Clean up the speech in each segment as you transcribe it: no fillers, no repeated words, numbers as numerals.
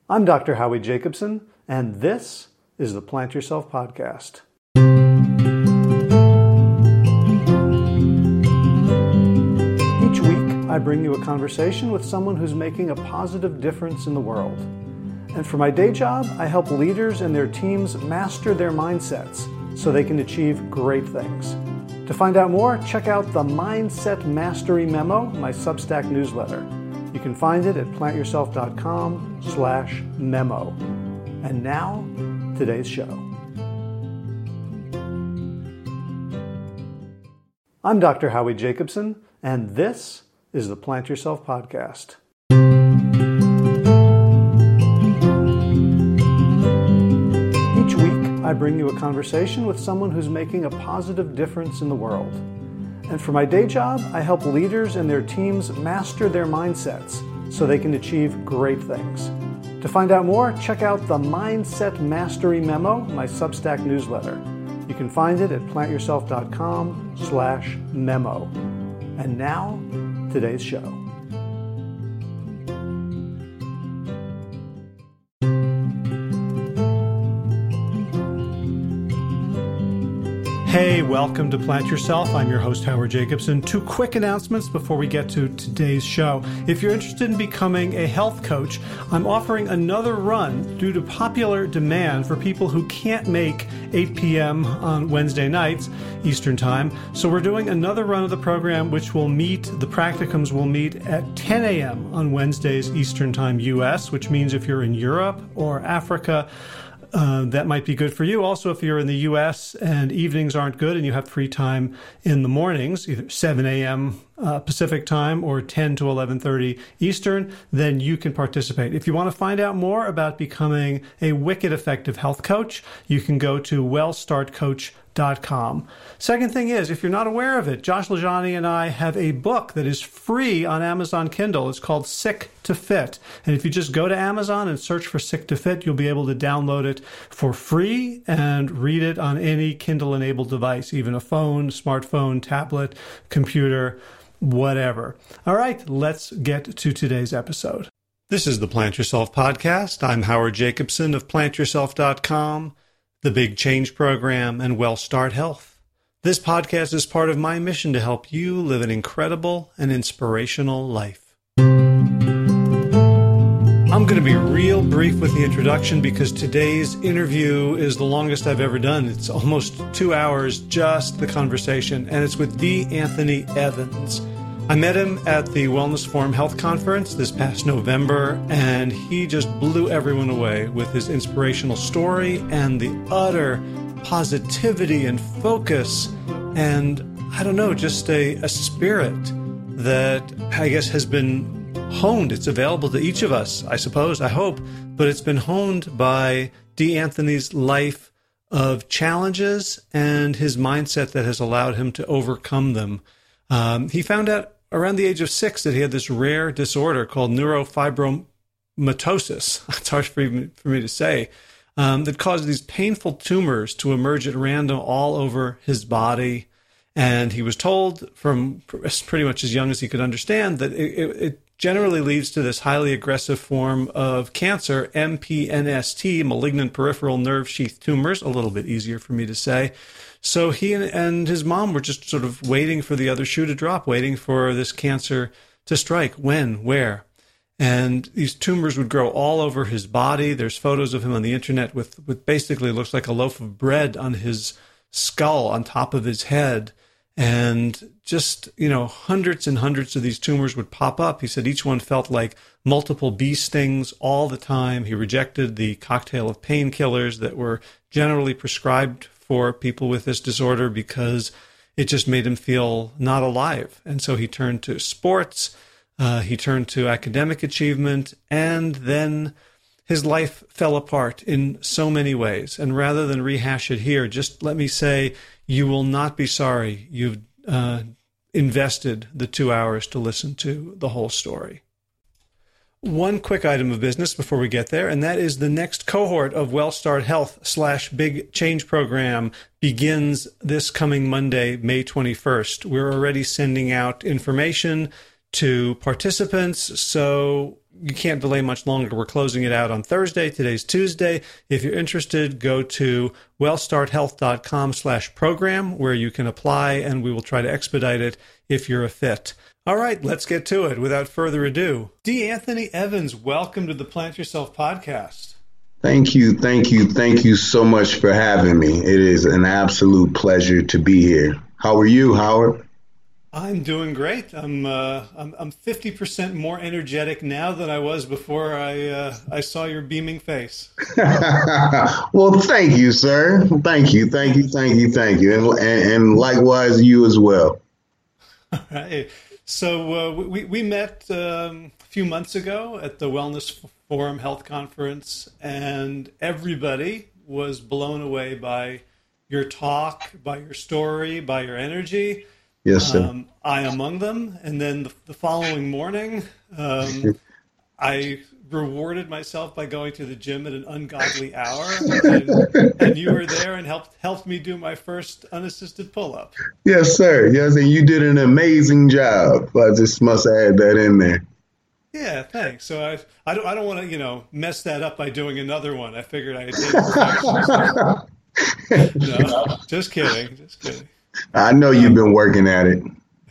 I'm Dr. Howie Jacobson, and this is the Plant Yourself Podcast. Each week, I bring you a conversation with someone who's making a positive difference in the world. And for my day job, I help leaders and their teams master their mindsets so they can achieve great things. To find out more, check out the Mindset Mastery Memo, my Substack newsletter. You can find it at plantyourself.com/memo. And now, today's show. I'm Dr. Howie Jacobson, and this is the Plant Yourself Podcast. Each week, I bring you a conversation with someone who's making a positive difference in the world. And for my day job, I help leaders and their teams master their mindsets so they can achieve great things. To find out more, check out the Mindset Mastery Memo, my Substack newsletter. You can find it at plantyourself.com/memo. And now, today's show. Hey, welcome to Plant Yourself. I'm your host, Howard Jacobson. Two quick announcements before we get to today's show. If you're interested in becoming a health coach, I'm offering another run due to popular demand for people who can't make 8 p.m. on Wednesday nights, Eastern Time. So we're doing another run of the program, which will meet, the practicums will meet at 10 a.m. on Wednesdays, Eastern Time, U.S., which means if you're in Europe or Africa, that might be good for you. Also, if you're in the U.S. and evenings aren't good and you have free time in the mornings, either 7 a.m. Pacific time or 10 to 11:30 Eastern, then you can participate. If you want to find out more about becoming a wicked effective health coach, you can go to wellstartcoach.com. Second thing is, if you're not aware of it, Josh LaJaunie and I have a book that is free on Amazon Kindle. It's called Sick to Fit. And if you just go to Amazon and search for Sick to Fit, you'll be able to download it for free and read it on any Kindle-enabled device, even a phone, smartphone, tablet, computer, whatever. All right, let's get to today's episode. This is the Plant Yourself Podcast. I'm Howard Jacobson of plantyourself.com, the Big Change Program, and Well Start Health. This podcast is part of my mission to help you live an incredible and inspirational life. I'm going to be real brief with the introduction because today's interview is the longest I've ever done. It's almost 2 hours, just the conversation, and it's with D. Anthony Evans. I met him at the Wellness Forum Health Conference this past November, and he just blew everyone away with his inspirational story and the utter positivity and focus and, I don't know, just a spirit that I guess has been honed. It's available to each of us, I suppose, I hope, but it's been honed by D. Anthony's life of challenges and his mindset that has allowed him to overcome them. He found out around the age of 6 that he had this rare disorder called neurofibromatosis. It's hard for me to say. That caused these painful tumors to emerge at random all over his body. And he was told from pretty much as young as he could understand that it generally leads to this highly aggressive form of cancer, MPNST, malignant peripheral nerve sheath tumors, a little bit easier for me to say. So he and his mom were just sort of waiting for the other shoe to drop, waiting for this cancer to strike. When? Where? And these tumors would grow all over his body. There's photos of him on the internet with basically looks like a loaf of bread on his skull on top of his head. And just, hundreds and hundreds of these tumors would pop up. He said each one felt like multiple bee stings all the time. He rejected the cocktail of painkillers that were generally prescribed for people with this disorder because it just made him feel not alive. And so he turned to sports, he turned to academic achievement, and then his life fell apart in so many ways. And rather than rehash it here, just let me say, you will not be sorry you've invested the 2 hours to listen to the whole story. One quick item of business before we get there, and that is the next cohort of WellStart Health / Big Change Program begins this coming Monday, May 21st. We're already sending out information to participants, so you can't delay much longer. We're closing it out on Thursday. Today's Tuesday. If you're interested, go to wellstarthealth.com/program where you can apply, and we will try to expedite it if you're a fit. All right, let's get to it. Without further ado, D. Anthony Evans, welcome to the Plant Yourself podcast. Thank you. Thank you so much for having me. It is an absolute pleasure to be here. How are you, Howard? I'm doing great. I'm 50% more energetic now than I was before I saw your beaming face. Well, thank you, sir. Thank you. And likewise, you as well. All right. So we met a few months ago at the Wellness Forum Health Conference, and everybody was blown away by your talk, by your story, by your energy. Yes, sir. I among them. And then the following morning, I rewarded myself by going to the gym at an ungodly hour, and you were there and helped me do my first unassisted pull-up. Yes, sir. Yes, and you did an amazing job. I just must add that in there. Yeah, thanks. So I don't want to mess that up by doing another one. I figured I did. No, just kidding. I know you've been working at it.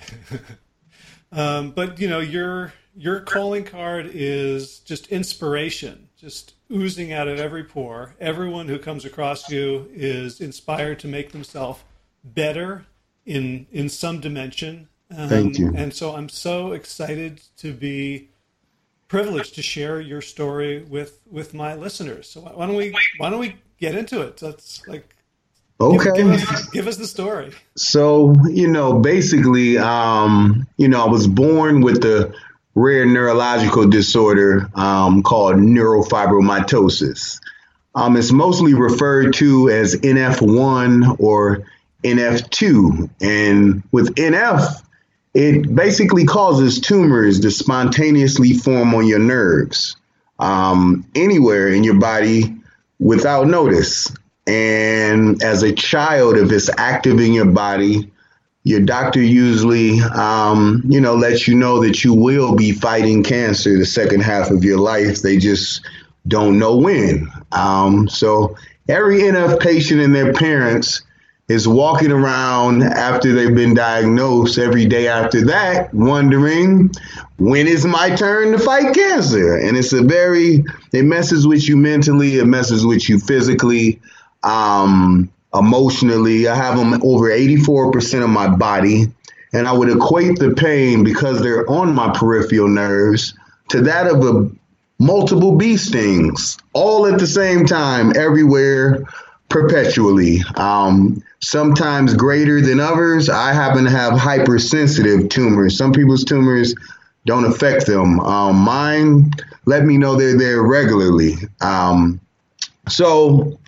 But your calling card is just inspiration, just oozing out of every pore. Everyone who comes across you is inspired to make themselves better in some dimension. Thank you. And so I'm so excited to be privileged to share your story with my listeners. So why don't we get into it? That's like. Okay. Give us the story. So, basically, I was born with a rare neurological disorder called neurofibromatosis. It's mostly referred to as NF1 or NF2. And with NF, it basically causes tumors to spontaneously form on your nerves anywhere in your body without notice. And as a child, if it's active in your body, your doctor usually, lets you know that you will be fighting cancer the second half of your life. They just don't know when. So every NF patient and their parents is walking around after they've been diagnosed every day after that, wondering, when is my turn to fight cancer? And it messes with you mentally, it messes with you physically. Emotionally, I have them over 84% of my body, and I would equate the pain, because they're on my peripheral nerves, to that of multiple bee stings, all at the same time, everywhere, perpetually. Sometimes greater than others. I happen to have hypersensitive tumors. Some people's tumors don't affect them. Mine let me know they're there regularly. So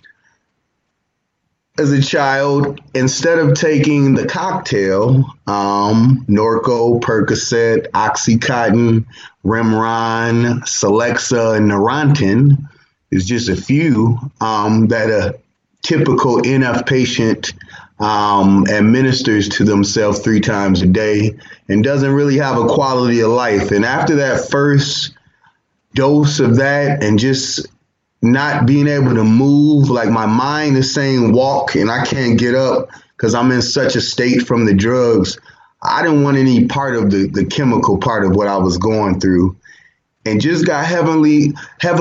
as a child, instead of taking the cocktail, Norco, Percocet, Oxycontin, Remeron, Celexa, and Neurontin is just a few that a typical NF patient administers to themselves 3 times a day and doesn't really have a quality of life. And after that first dose of that, and just not being able to move, like my mind is saying walk and I can't get up because I'm in such a state from the drugs. I didn't want any part of the chemical part of what I was going through, and just got heavily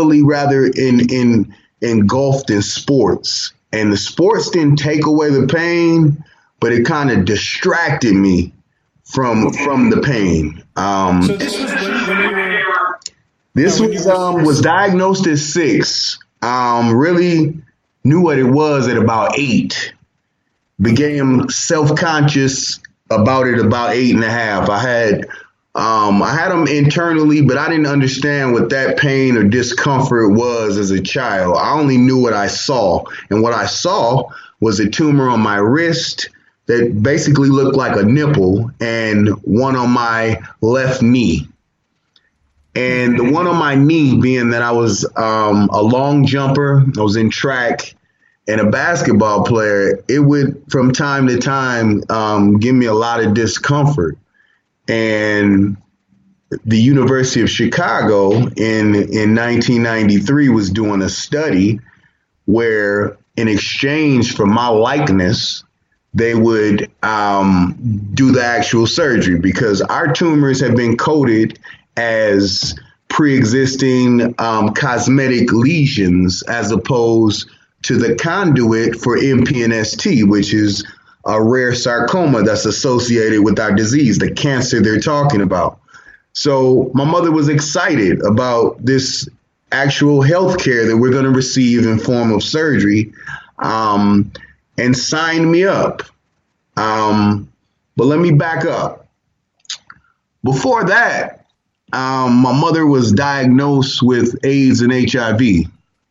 engulfed in sports. And the sports didn't take away the pain, but it kind of distracted me from the pain. So this was when you were... This was diagnosed at 6. Really knew what it was at about 8. Became self-conscious about it about 8.5. I had them internally, but I didn't understand what that pain or discomfort was as a child. I only knew what I saw. And what I saw was a tumor on my wrist that basically looked like a nipple, and one on my left knee. And the one on my knee, being that I was a long jumper, I was in track, and a basketball player, it would from time to time give me a lot of discomfort. And the University of Chicago in 1993 was doing a study where, in exchange for my likeness, they would do the actual surgery, because our tumors have been coded as pre-existing cosmetic lesions, as opposed to the conduit for MPNST, which is a rare sarcoma that's associated with our disease, the cancer they're talking about. So my mother was excited about this actual health care that we're going to receive in form of surgery, and signed me up. But let me back up. Before that, my mother was diagnosed with AIDS and HIV.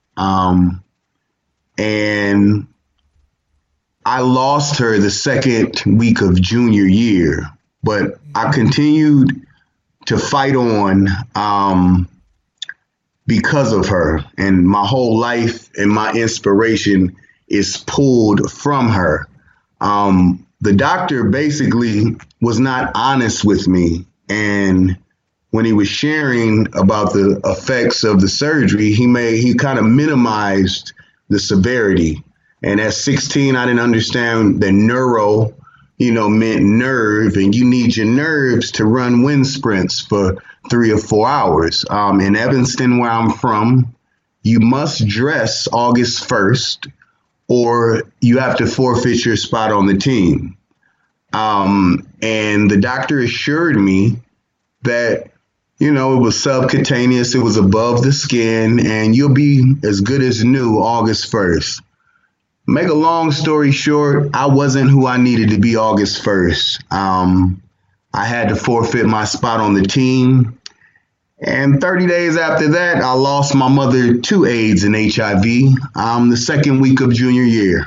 And I lost her the second week of junior year, but I continued to fight on because of her. And my whole life and my inspiration is pulled from her. The doctor basically was not honest with me. And when he was sharing about the effects of the surgery, he kind of minimized the severity. And at 16, I didn't understand that neuro, meant nerve, and you need your nerves to run wind sprints for 3 or 4 hours. In Evanston, where I'm from, you must dress August 1st, or you have to forfeit your spot on the team. And the doctor assured me that, it was subcutaneous, it was above the skin, and you'll be as good as new August 1st. Make a long story short, I wasn't who I needed to be August 1st. I had to forfeit my spot on the team. And 30 days after that, I lost my mother to AIDS and HIV, the second week of junior year.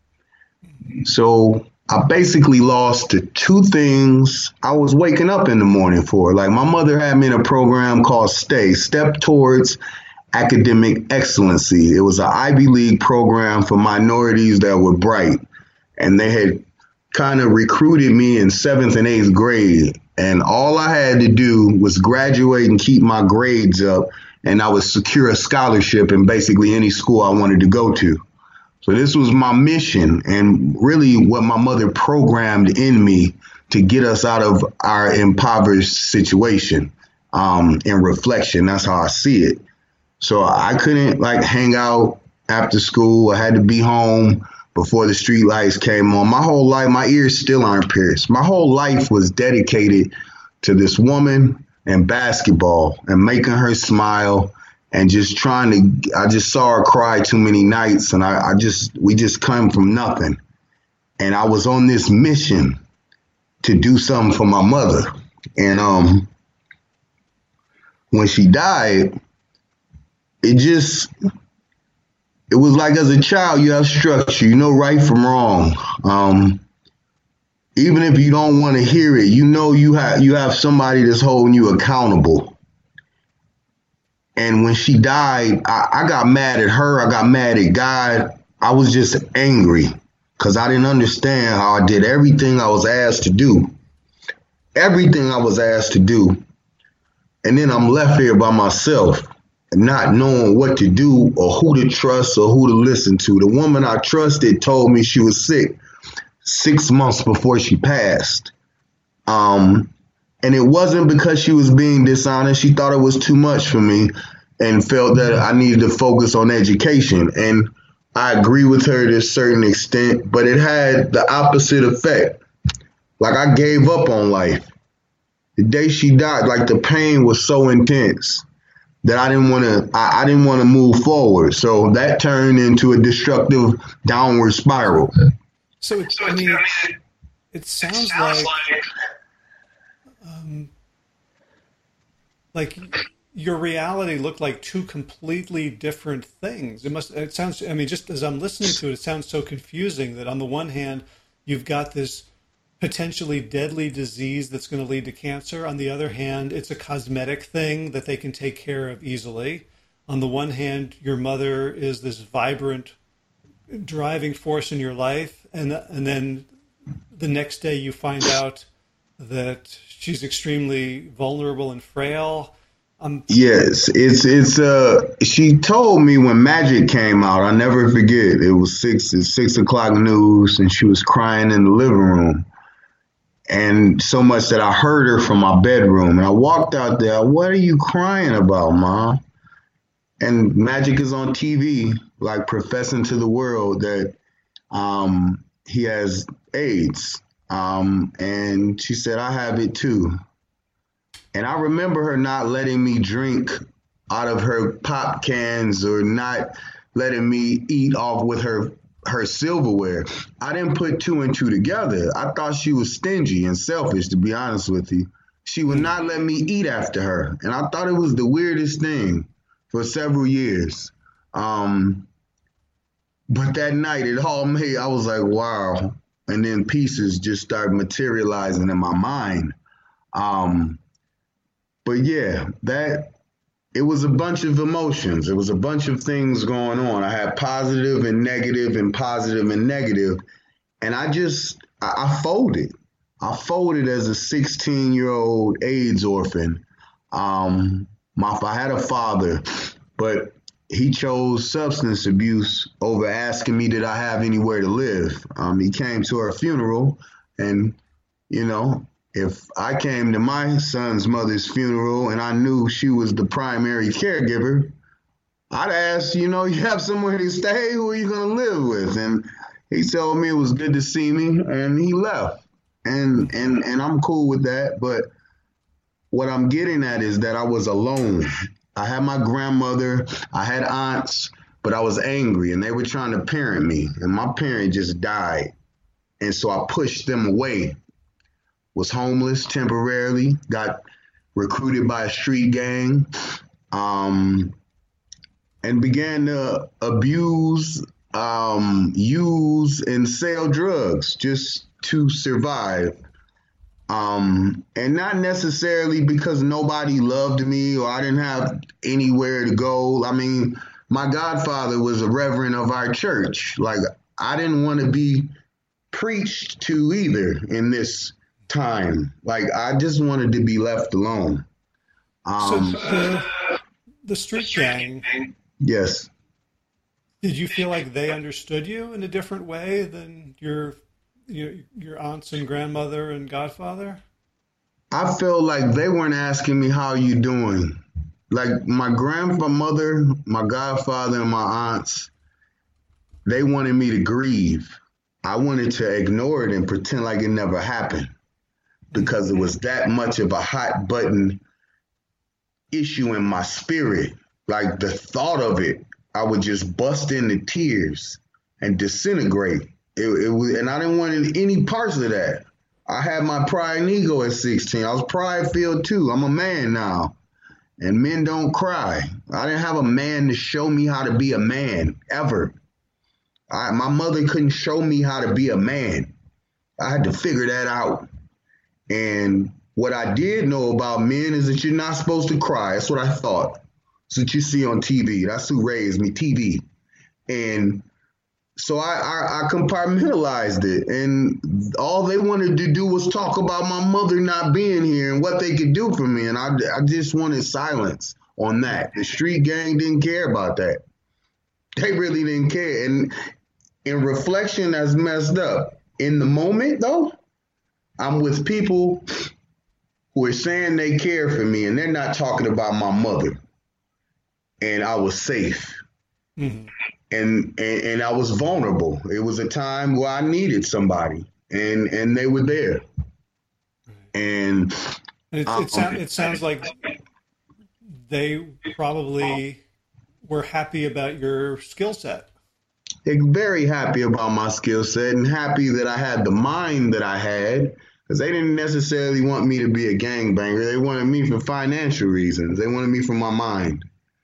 So I basically lost the two things I was waking up in the morning for. Like, my mother had me in a program called STAY, Step Towards Academic Excellency. It was an Ivy League program for minorities that were bright. And they had kind of recruited me in 7th and 8th grade. And all I had to do was graduate and keep my grades up, and I would secure a scholarship in basically any school I wanted to go to. So this was my mission, and really what my mother programmed in me to get us out of our impoverished situation. In reflection, that's how I see it. So I couldn't hang out after school. I had to be home before the street lights came on. My whole life, my ears still aren't pierced. My whole life was dedicated to this woman and basketball and making her smile, and just I just saw her cry too many nights, and we just come from nothing. And I was on this mission to do something for my mother. And when she died, it was like, as a child, you have structure, you know right from wrong. Even if you don't want to hear it, you have somebody that's holding you accountable. And when she died, I got mad at her. I got mad at God. I was just angry because I didn't understand how I did everything I was asked to do. Everything I was asked to do. And then I'm left here by myself, not knowing what to do or who to trust or who to listen to. The woman I trusted told me she was sick 6 months before she passed. And it wasn't because she was being dishonest. She thought it was too much for me and felt that I needed to focus on education. And I agree with her to a certain extent, but it had the opposite effect. Like, I gave up on life. The day she died, the pain was so intense that I didn't want to move forward. So that turned into a destructive downward spiral. So it sounds like your reality looked like two completely different things. It sounds, just as I'm listening to it, it sounds so confusing that on the one hand, you've got this potentially deadly disease that's going to lead to cancer. On the other hand, it's a cosmetic thing that they can take care of easily. On the one hand, your mother is this vibrant driving force in your life, and then the next day you find out that she's extremely vulnerable and frail. Yes, she told me when Magic came out, I never forget, it was 6 o'clock news and she was crying in the living room. And so much that I heard her from my bedroom. And I walked out there, what are you crying about, Mom? And Magic is on TV, like professing to the world that he has AIDS. And she said, I have it too. And I remember her not letting me drink out of her pop cans or not letting me eat off with her silverware. I didn't put two and two together. I thought she was stingy and selfish, to be honest with you. She would not let me eat after her. And I thought it was the weirdest thing for several years. But that night, I was like, wow. And then pieces just started materializing in my mind. But yeah, it was a bunch of emotions. It was a bunch of things going on. I had positive and negative and positive and negative. And I folded. I folded as a 16-year-old AIDS orphan. I had a father, but he chose substance abuse over asking me, did I have anywhere to live? He came to our funeral and, if I came to my son's mother's funeral and I knew she was the primary caregiver, I'd ask, you have somewhere to stay? Who are you going to live with? And he told me it was good to see me, and he left. And I'm cool with that. But what I'm getting at is that I was alone. I had my grandmother, I had aunts, but I was angry, and they were trying to parent me. And my parent just died. And so I pushed them away. Was homeless temporarily, got recruited by a street gang, and began to abuse, use, and sell drugs just to survive. And not necessarily because nobody loved me or I didn't have anywhere to go. I mean, my godfather was a reverend of our church. Like, I didn't want to be preached to either in this time. Like, I just wanted to be left alone. So the street gang. Yes. Did you feel like they understood you in a different way than your aunts and grandmother and godfather? I felt like they weren't asking me, how you doing? Like my grandmother, my godfather, and my aunts, they wanted me to grieve. I wanted to ignore it and pretend like it never happened, because it was that much of a hot button issue in my spirit. Like the thought of it, I would just bust into tears and disintegrate. It was, and I didn't want any parts of that. I had my pride and ego at 16. I was pride-filled too. I'm a man now, and men don't cry. I didn't have a man to show me how to be a man ever. My mother couldn't show me how to be a man. I had to figure that out. And what I did know about men is that you're not supposed to cry. That's what I thought. That's what you see on TV. That's who raised me, TV. And so I compartmentalized it. And all they wanted to do was talk about my mother not being here and what they could do for me. And I just wanted silence on that. The street gang didn't care about that. They really didn't care. And in reflection, that's messed up. In the moment, though, I'm with people who are saying they care for me, and they're not talking about my mother. And I was safe. Mm-hmm. And I was vulnerable. It was a time where I needed somebody, and they were there. And it sounds like they probably were happy about your skill set. They're very happy about my skill set and happy that I had the mind that I had, because they didn't necessarily want me to be a gangbanger. They wanted me for financial reasons. They wanted me for my mind.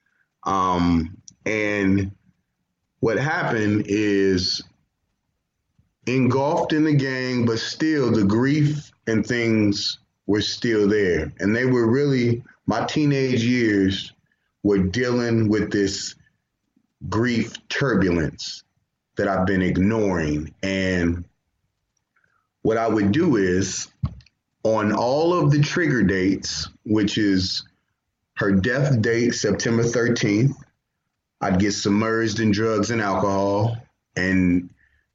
And what happened is, engulfed in the gang, but still the grief and things were still there. And they were really, my teenage years were dealing with this grief turbulence that I've been ignoring. And what I would do is, on all of the trigger dates, which is her death date, September 13th, I'd get submerged in drugs and alcohol and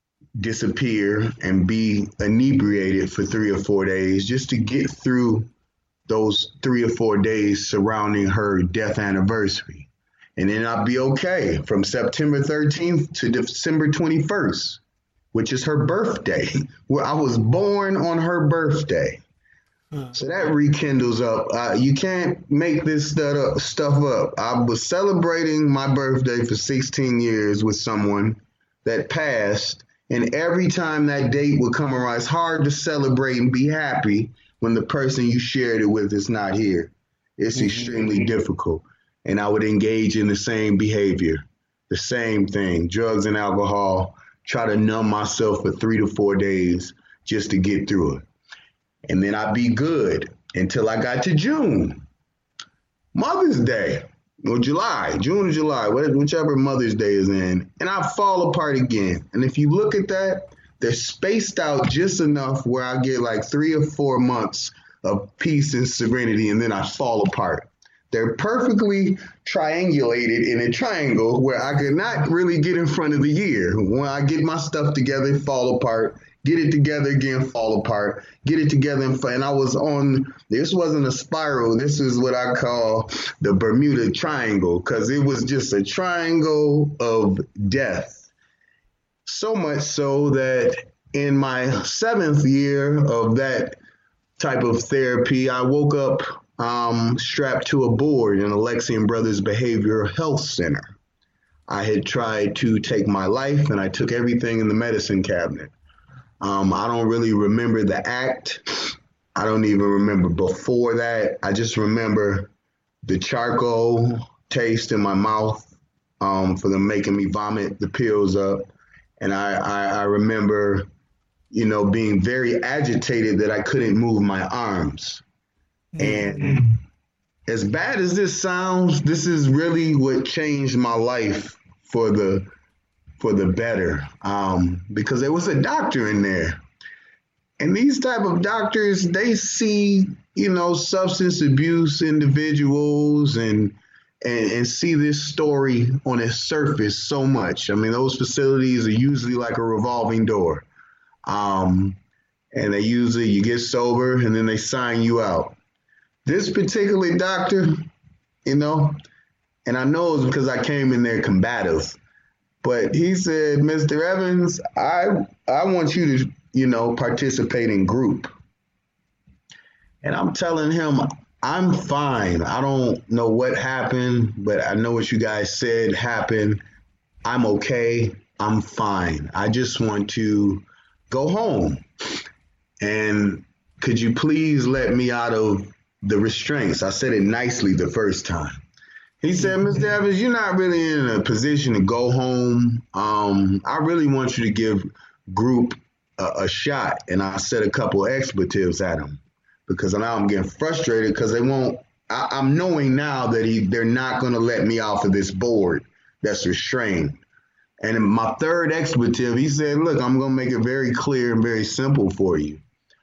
disappear and be inebriated for 3 or 4 days just to get through those 3 or 4 days surrounding her death anniversary. And then I'd be okay from September 13th to December 21st, which is her birthday, where I was born on her birthday. So that rekindles up. You can't make this stuff up. I was celebrating my birthday for 16 years with someone that passed, and every time that date would come around, it's hard to celebrate and be happy when the person you shared it with is not here. It's extremely difficult. And I would engage in the same behavior, the same thing, drugs and alcohol, try to numb myself for 3 to 4 days just to get through it. And then I'd be good until I got to June, Mother's Day, or July, June or July, whichever Mother's Day is in, and I fall apart again. And if you look at that, they're spaced out just enough where I get like 3 or 4 months of peace and serenity, and then I fall apart. They're perfectly triangulated in a triangle where I could not really get in front of the year. When I get my stuff together, fall apart. Get it together again, fall apart. Get it together and I was on, this wasn't a spiral. This is what I call the Bermuda Triangle, because it was just a triangle of death. So much so that in my 7th year of that type of therapy, I woke up strapped to a board in Alexian Brothers Behavioral Health Center. I had tried to take my life, and I took everything in the medicine cabinet. I don't really remember the act. I don't even remember before that. I just remember the charcoal taste in my mouth for them making me vomit the pills up. And I remember, being very agitated that I couldn't move my arms. And as bad as this sounds, this is really what changed my life for the better, because there was a doctor in there, and these type of doctors, they see, substance abuse individuals and see this story on its surface so much. I mean, those facilities are usually like a revolving door, and they usually, you get sober and then they sign you out. This particular doctor, and I know it's because I came in there combative, but he said, Mr. Evans, I want you to, participate in group. And I'm telling him, I'm fine. I don't know what happened, but I know what you guys said happened. I'm okay. I'm fine. I just want to go home. And could you please let me out of the restraints? I said it nicely the first time. He said, Mr. Evans, you're not really in a position to go home. I really want you to give group a shot. And I said a couple expletives at him because now I'm getting frustrated because they won't. I'm knowing now that they're not going to let me off of this board that's restrained. And in my third expletive, he said, look, I'm going to make it very clear and very simple for you.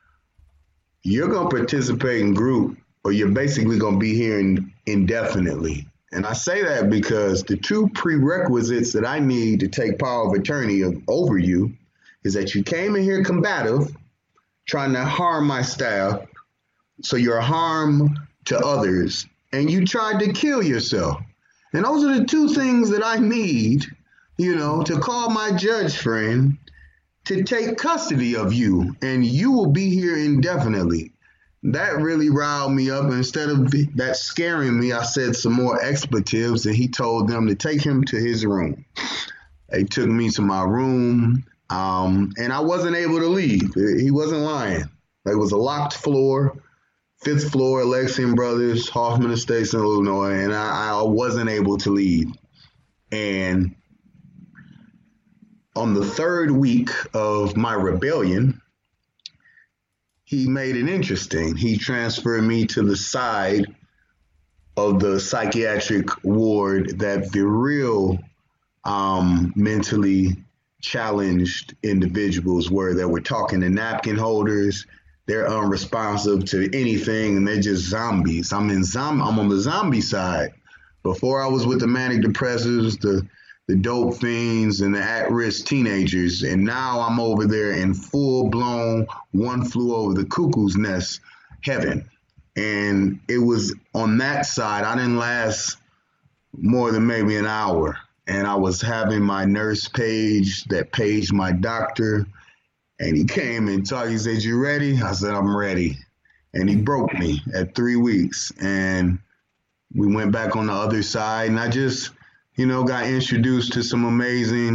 You're going to participate in group, or you're basically going to be here indefinitely. And I say that because the 2 prerequisites that I need to take power of attorney over you is that you came in here combative, trying to harm my staff, so you're a harm to others, and you tried to kill yourself. And those are the 2 things that I need, to call my judge friend to take custody of you, and you will be here indefinitely. That really riled me up. Instead of that scaring me, I said some more expletives, and he told them to take him to his room. They took me to my room, and I wasn't able to leave. He wasn't lying. It was a locked floor, 5th floor, Alexian Brothers, Hoffman Estates in Illinois, and I wasn't able to leave. And on the 3rd week of my rebellion, he made it interesting. He transferred me to the side of the psychiatric ward that the real mentally challenged individuals were, that were talking to napkin holders, they're unresponsive to anything and they're just zombies. I'm on the zombie side. Before I was with the manic depressives, the dope fiends and the at-risk teenagers, and now I'm over there in full-blown One Flew Over the Cuckoo's Nest heaven. And it was on that side, I didn't last more than maybe an hour. And I was having my nurse page that paged my doctor, and he came and talked. He said, "You ready?" I said, "I'm ready." And he broke me at 3 weeks. And we went back on the other side, and I just, got introduced to some amazing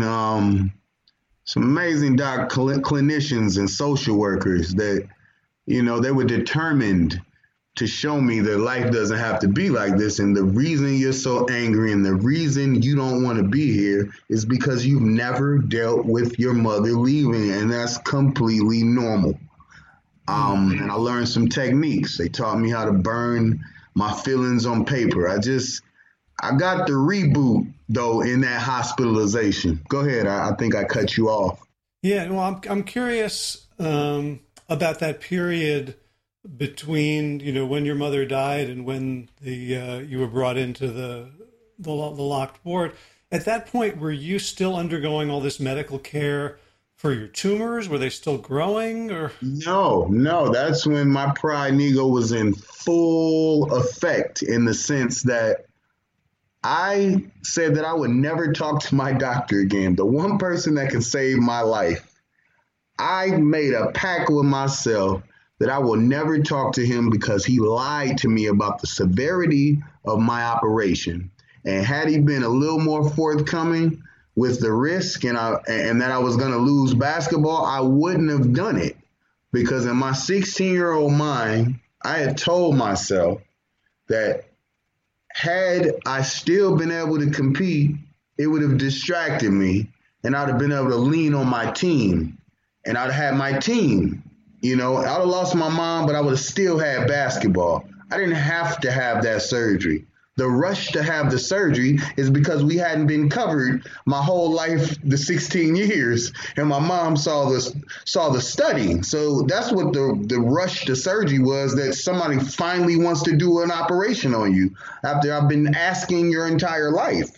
clinicians and social workers that, they were determined to show me that life doesn't have to be like this. And the reason you're so angry and the reason you don't want to be here is because you've never dealt with your mother leaving, and that's completely normal. And I learned some techniques. They taught me how to burn my feelings on paper. I got the reboot though in that hospitalization. Go ahead. I think I cut you off. Yeah. Well, I'm curious about that period between when your mother died and when you were brought into the locked ward. At that point, were you still undergoing all this medical care for your tumors? Were they still growing? Or no, that's when my pride and ego was in full effect, in the sense that I said that I would never talk to my doctor again, the one person that can save my life. I made a pact with myself that I will never talk to him because he lied to me about the severity of my operation. And had he been a little more forthcoming with the risk and that I was going to lose basketball, I wouldn't have done it. Because in my 16-year-old mind, I had told myself that had I still been able to compete, it would have distracted me and I'd have been able to lean on my team. And I'd have had my team. I'd have lost my mom, but I would have still had basketball. I didn't have to have that surgery. The rush to have the surgery is because we hadn't been covered my whole life, the 16 years, and my mom saw the study. So that's what the rush to surgery was, that somebody finally wants to do an operation on you after I've been asking your entire life.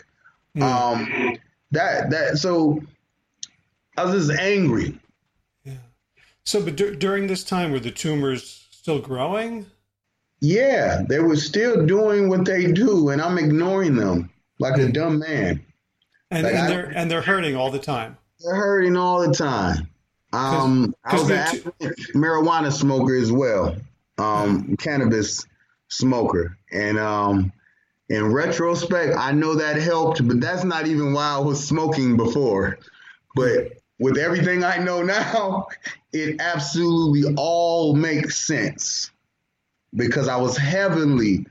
So I was just angry. So, but during this time, were the tumors still growing? Yeah, they were still doing what they do, and I'm ignoring them like a dumb man. And they're hurting all the time. They're hurting all the time. I was an marijuana smoker as well, cannabis smoker, and in retrospect, I know that helped, but that's not even why I was smoking before. But with everything I know now, it absolutely all makes sense, because I was heavily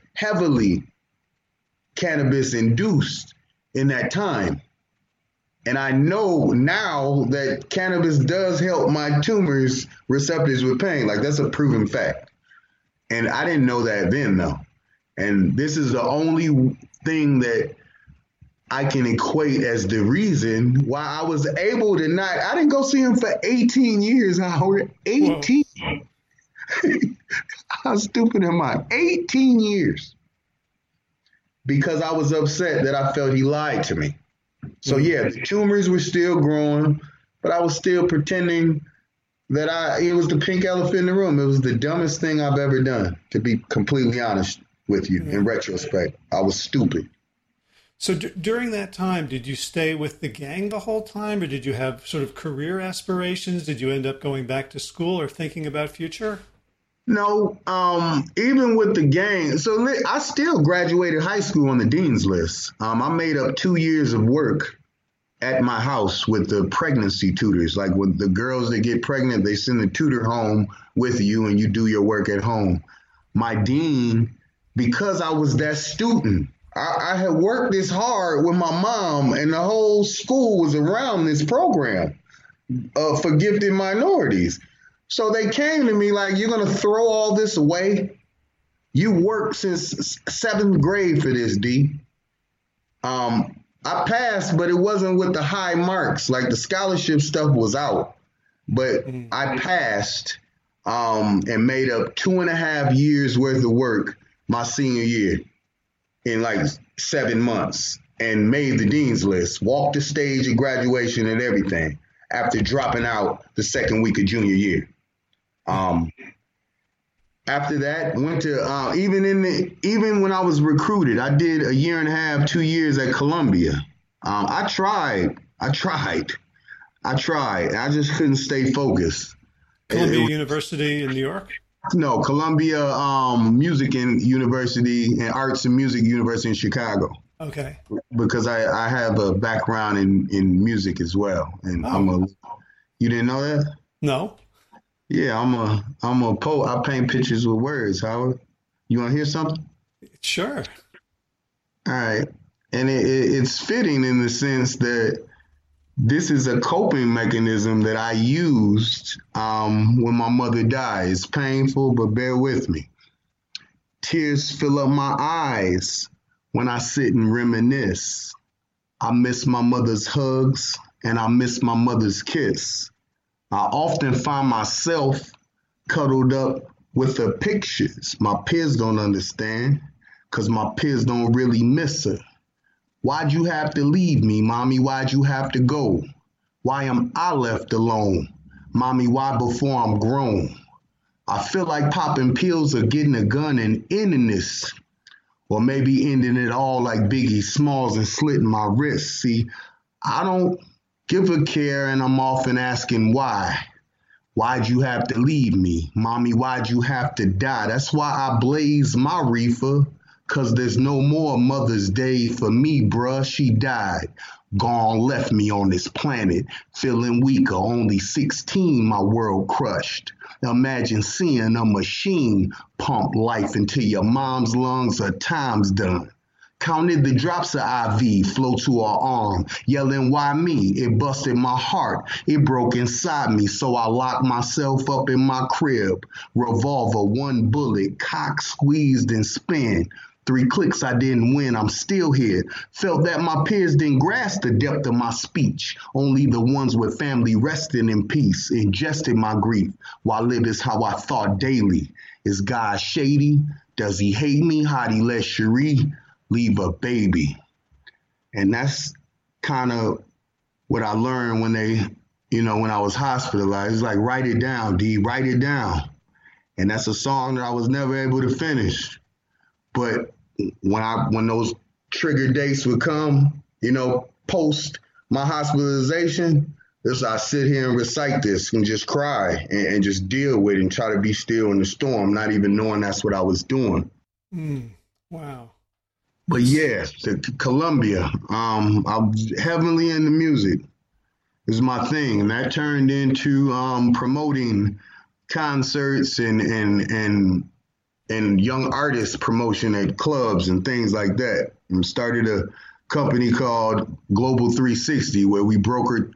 cannabis induced in that time. And I know now that cannabis does help my tumors receptors with pain. Like, that's a proven fact. And I didn't know that then, though. And this is the only thing that I can equate as the reason why I was able to I didn't go see him for 18 years, Howard. 18. How stupid am I? 18 years. Because I was upset that I felt he lied to me. So yeah, the tumors were still growing, but I was still pretending that it was the pink elephant in the room. It was the dumbest thing I've ever done, to be completely honest with you. In retrospect, I was stupid. So during that time, did you stay with the gang the whole time, or did you have sort of career aspirations? Did you end up going back to school or thinking about future? No, even with the gang. So I still graduated high school on the dean's list. I made up 2 years of work at my house with the pregnancy tutors. Like, with the girls that get pregnant, they send the tutor home with you and you do your work at home. My dean, because I was that student, I had worked this hard with my mom, and the whole school was around this program for gifted minorities. So they came to me like, "You're going to throw all this away? You worked since 7th grade for this, D." I passed, but it wasn't with the high marks. Like, the scholarship stuff was out, but I passed. and made up 2.5 years worth of work my senior year in like 7 months and made the dean's list, walked the stage at graduation and everything after dropping out the second week of junior year. After that, went to even when I was recruited, I did a year and a half, 2 years at Columbia. I tried. I just couldn't stay focused. Columbia University in New York? No, Columbia Music and University and Arts and Music University in Chicago. Okay. Because I have a background in music as well, and you didn't know that? No. Yeah, I'm a poet. I paint pictures with words, Howard. You want to hear something? Sure. All right. And it's fitting in the sense that this is a coping mechanism that I used when my mother died. It's painful, but bear with me. Tears fill up my eyes when I sit and reminisce. I miss my mother's hugs and I miss my mother's kiss. I often find myself cuddled up with her pictures. My peers don't understand because my peers don't really miss her. Why'd you have to leave me, Mommy? Why'd you have to go? Why am I left alone? Mommy, why before I'm grown? I feel like popping pills or getting a gun and ending this. Or maybe ending it all like Biggie Smalls and slitting my wrists. See, I don't give a care and I'm often asking why. Why'd you have to leave me? Mommy, why'd you have to die? That's why I blaze my reefer. Cause there's no more Mother's Day for me, bruh. She died. Gone, left me on this planet. Feeling weaker, only 16, my world crushed. Imagine seeing a machine pump life into your mom's lungs, her time's done. Counted the drops of IV flow to her arm, yelling, why me? It busted my heart. It broke inside me, so I locked myself up in my crib. Revolver, one bullet, cock squeezed and spin. 3 clicks, I didn't win, I'm still here. Felt that my peers didn't grasp the depth of my speech. Only the ones with family resting in peace. Ingested my grief while live is how I thought daily. Is God shady? Does he hate me? How'd he let Cherie leave a baby? And that's kind of what I learned when when I was hospitalized. It's like, write it down, D, write it down. And that's a song that I was never able to finish. But when those trigger dates would come, post my hospitalization, I sit here and recite this and just cry and just deal with it and try to be still in the storm, not even knowing that's what I was doing. Wow. But yeah, the Columbia, I'm heavily into music. Is my thing, and that turned into promoting concerts and young artist promotion at clubs and things like that. And started a company called Global 360 where we brokered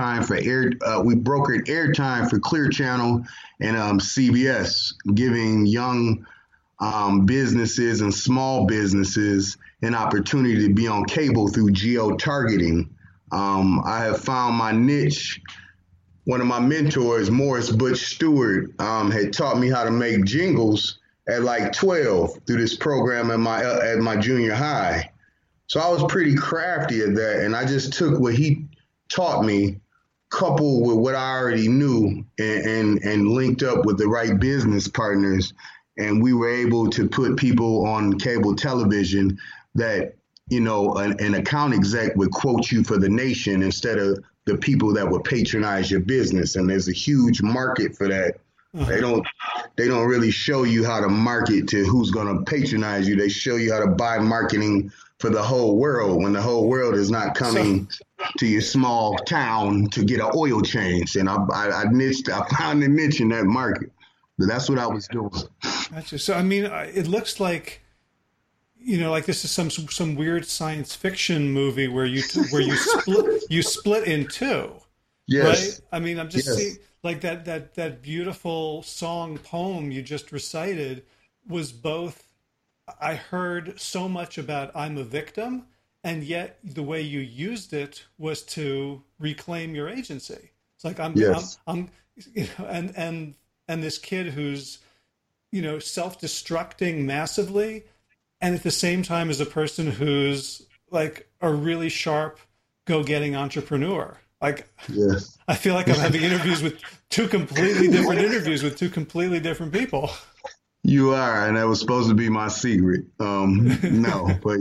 airtime for Clear Channel and CBS, giving young businesses and small businesses an opportunity to be on cable through geo-targeting. I have found my niche. One of my mentors, Morris Butch Stewart, had taught me how to make jingles at like 12 through this program at my junior high. So I was pretty crafty at that, and I just took what he taught me, coupled with what I already knew, and linked up with the right business partners, and we were able to put people on cable television that an account exec would quote you for the nation instead of the people that would patronize your business. And there's a huge market for that. Uh-huh. They don't really show you how to market to who's going to patronize you. They show you how to buy marketing for the whole world when the whole world is not coming to your small town to get an oil change. And I found a niche in that market. But that's what I was doing. Gotcha. So, I mean, it looks like, like this is some weird science fiction movie where you split in two. Yes. Right? I mean, I'm just seeing like that beautiful poem you just recited was both, I heard so much about I'm a victim, and yet the way you used it was to reclaim your agency. It's like I'm and this kid who's, self-destructing massively, and at the same time is a person who's like a really sharp, go-getting entrepreneur. Like, Yes. I feel like I'm having two completely different people. You are, and that was supposed to be my secret. No, but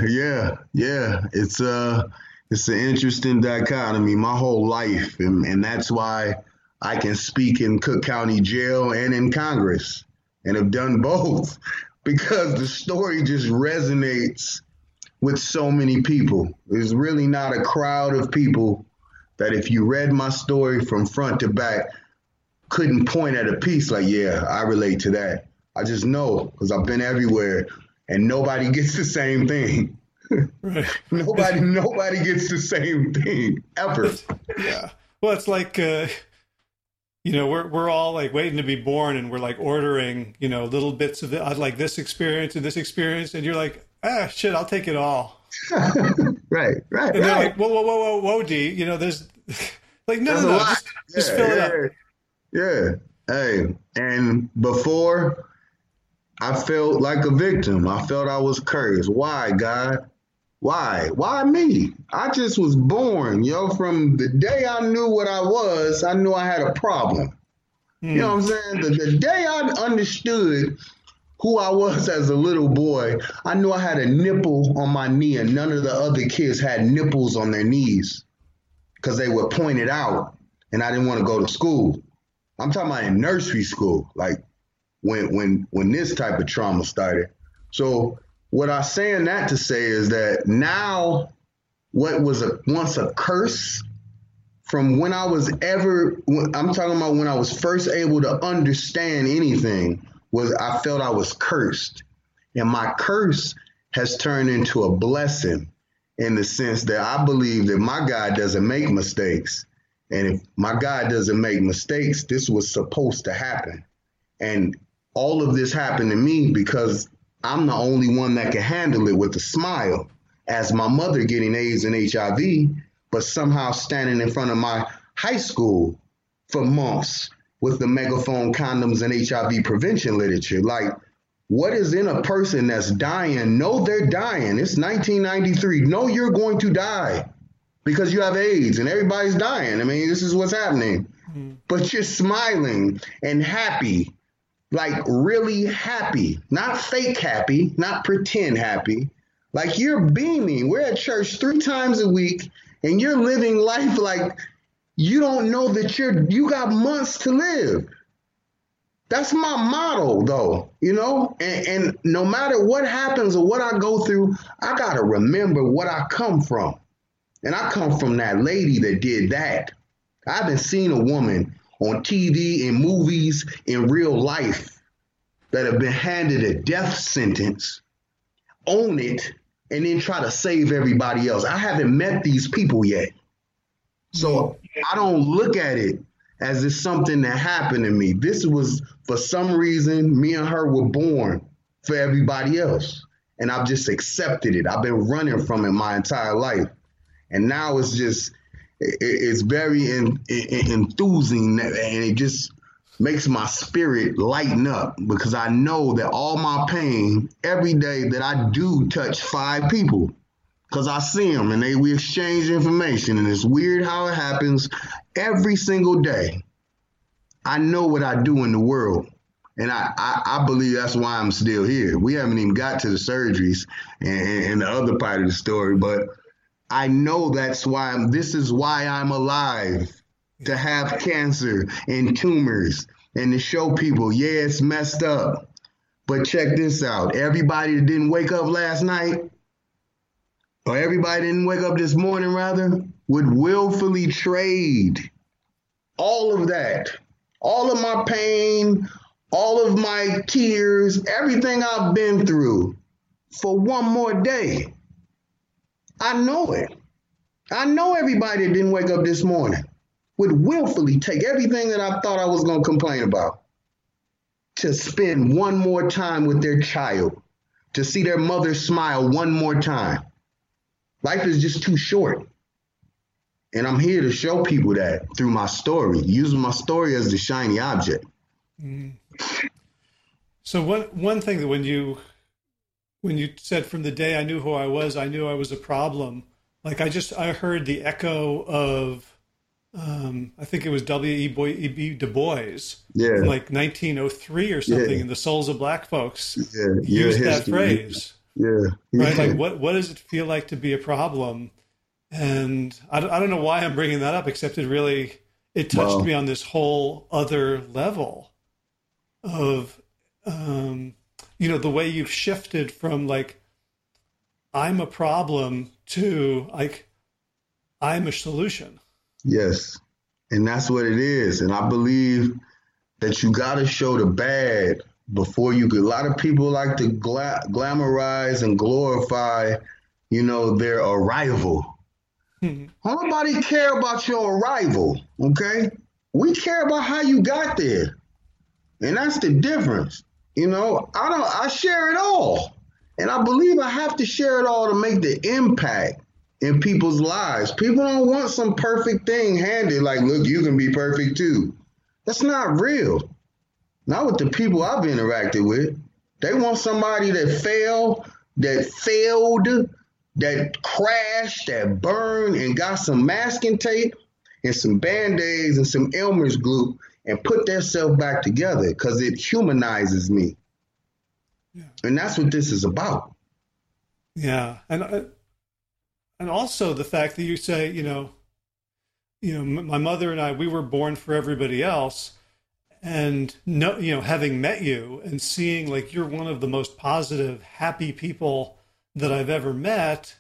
yeah. It's an interesting dichotomy. My whole life, and that's why I can speak in Cook County Jail and in Congress, and have done both, because the story just resonates with so many people. There's really not a crowd of people that, if you read my story from front to back, couldn't point at a piece like, yeah, I relate to that. I just know, because I've been everywhere, and nobody gets the same thing. Right. Nobody gets the same thing ever. Yeah. Well, it's like, we're all like waiting to be born, and we're like ordering, little bits of it. I'd like this experience and this experience. And you're like, shit, I'll take it all. Right. And they're like, whoa, D, there's like, no, just fill it up. Yeah. Hey, and before, I felt like a victim. I felt I was cursed. Why, God? Why me? I just was born, from the day I knew what I was, I knew I had a problem. You know what I'm saying? The day I understood who I was as a little boy, I knew I had a nipple on my knee, and none of the other kids had nipples on their knees because they were pointed out, and I didn't want to go to school. I'm talking about in nursery school, like when this type of trauma started. So what I'm saying that to say is that now what was once a curse, from when I'm talking about when I was first able to understand anything, was I felt I was cursed. And my curse has turned into a blessing, in the sense that I believe that my God doesn't make mistakes. And if my God doesn't make mistakes, this was supposed to happen. And all of this happened to me because I'm the only one that can handle it with a smile, as my mother getting AIDS and HIV, but somehow standing in front of my high school for months with the megaphone, condoms, and HIV prevention literature. Like, what is in a person that's dying? No, they're dying. It's 1993. No, you're going to die because you have AIDS and everybody's dying. I mean, this is what's happening. Mm-hmm. But you're smiling and happy, like really happy, not fake happy, not pretend happy. Like, you're beaming. We're at church 3 times a week and you're living life like you don't know that you got months to live. That's my motto, though, and no matter what happens or what I go through, I got to remember what I come from. And I come from that lady that did that. I haven't seen a woman on TV, in movies, in real life, that have been handed a death sentence, own it, and then try to save everybody else. I haven't met these people yet. So I don't look at it as it's something that happened to me. This was, for some reason, me and her were born for everybody else. And I've just accepted it. I've been running from it my entire life. And now it's just, it's very enthusing, and it just makes my spirit lighten up, because I know that all my pain, every day that I do touch 5 people, because I see them and we exchange information, and it's weird how it happens every single day. I know what I do in the world, and I believe that's why I'm still here. We haven't even got to the surgeries and the other part of the story, but I know that's why this is why I'm alive, to have cancer and tumors and to show people, yeah, it's messed up, but check this out. Everybody that didn't wake up last night, or everybody didn't wake up this morning, rather, would willfully trade all of that, all of my pain, all of my tears, everything I've been through, for one more day. I know it. I know everybody that didn't wake up this morning would willfully take everything that I thought I was going to complain about to spend one more time with their child, to see their mother smile one more time. Life is just too short. And I'm here to show people that through my story, using my story as the shiny object. Mm. So one thing that when you said from the day I knew who I knew I was a problem. Like I heard the echo of I think it was W.E.B. Du Bois in Yeah, like 1903 or something, yeah, and the Souls of Black Folks yeah. Your used that history. phrase, Yeah, right? Like yeah. what does it feel like to be a problem? And I don't know why I'm bringing that up, except it touched me Wow. on this whole other level of um, the way you've shifted from like I'm a problem to like I'm a solution. Yes. And that's what it is. And I believe that you got to show the bad before you could. A lot of people like to glamorize and glorify, their arrival. Nobody care about your arrival, okay? We care about how you got there. And that's the difference. I share it all. And I believe I have to share it all to make the impact in people's lives. People don't want some perfect thing handed like, look, you can be perfect too. That's not real. Not with the people I've interacted with. They want somebody that failed, that crashed, that burned, and got some masking tape and some band-aids and some Elmer's glue and put themselves back together because it humanizes me. Yeah. And that's what this is about. Yeah, and also the fact that you say, my mother and I, we were born for everybody else, and no, having met you and seeing like you're one of the most positive, happy people that I've ever met,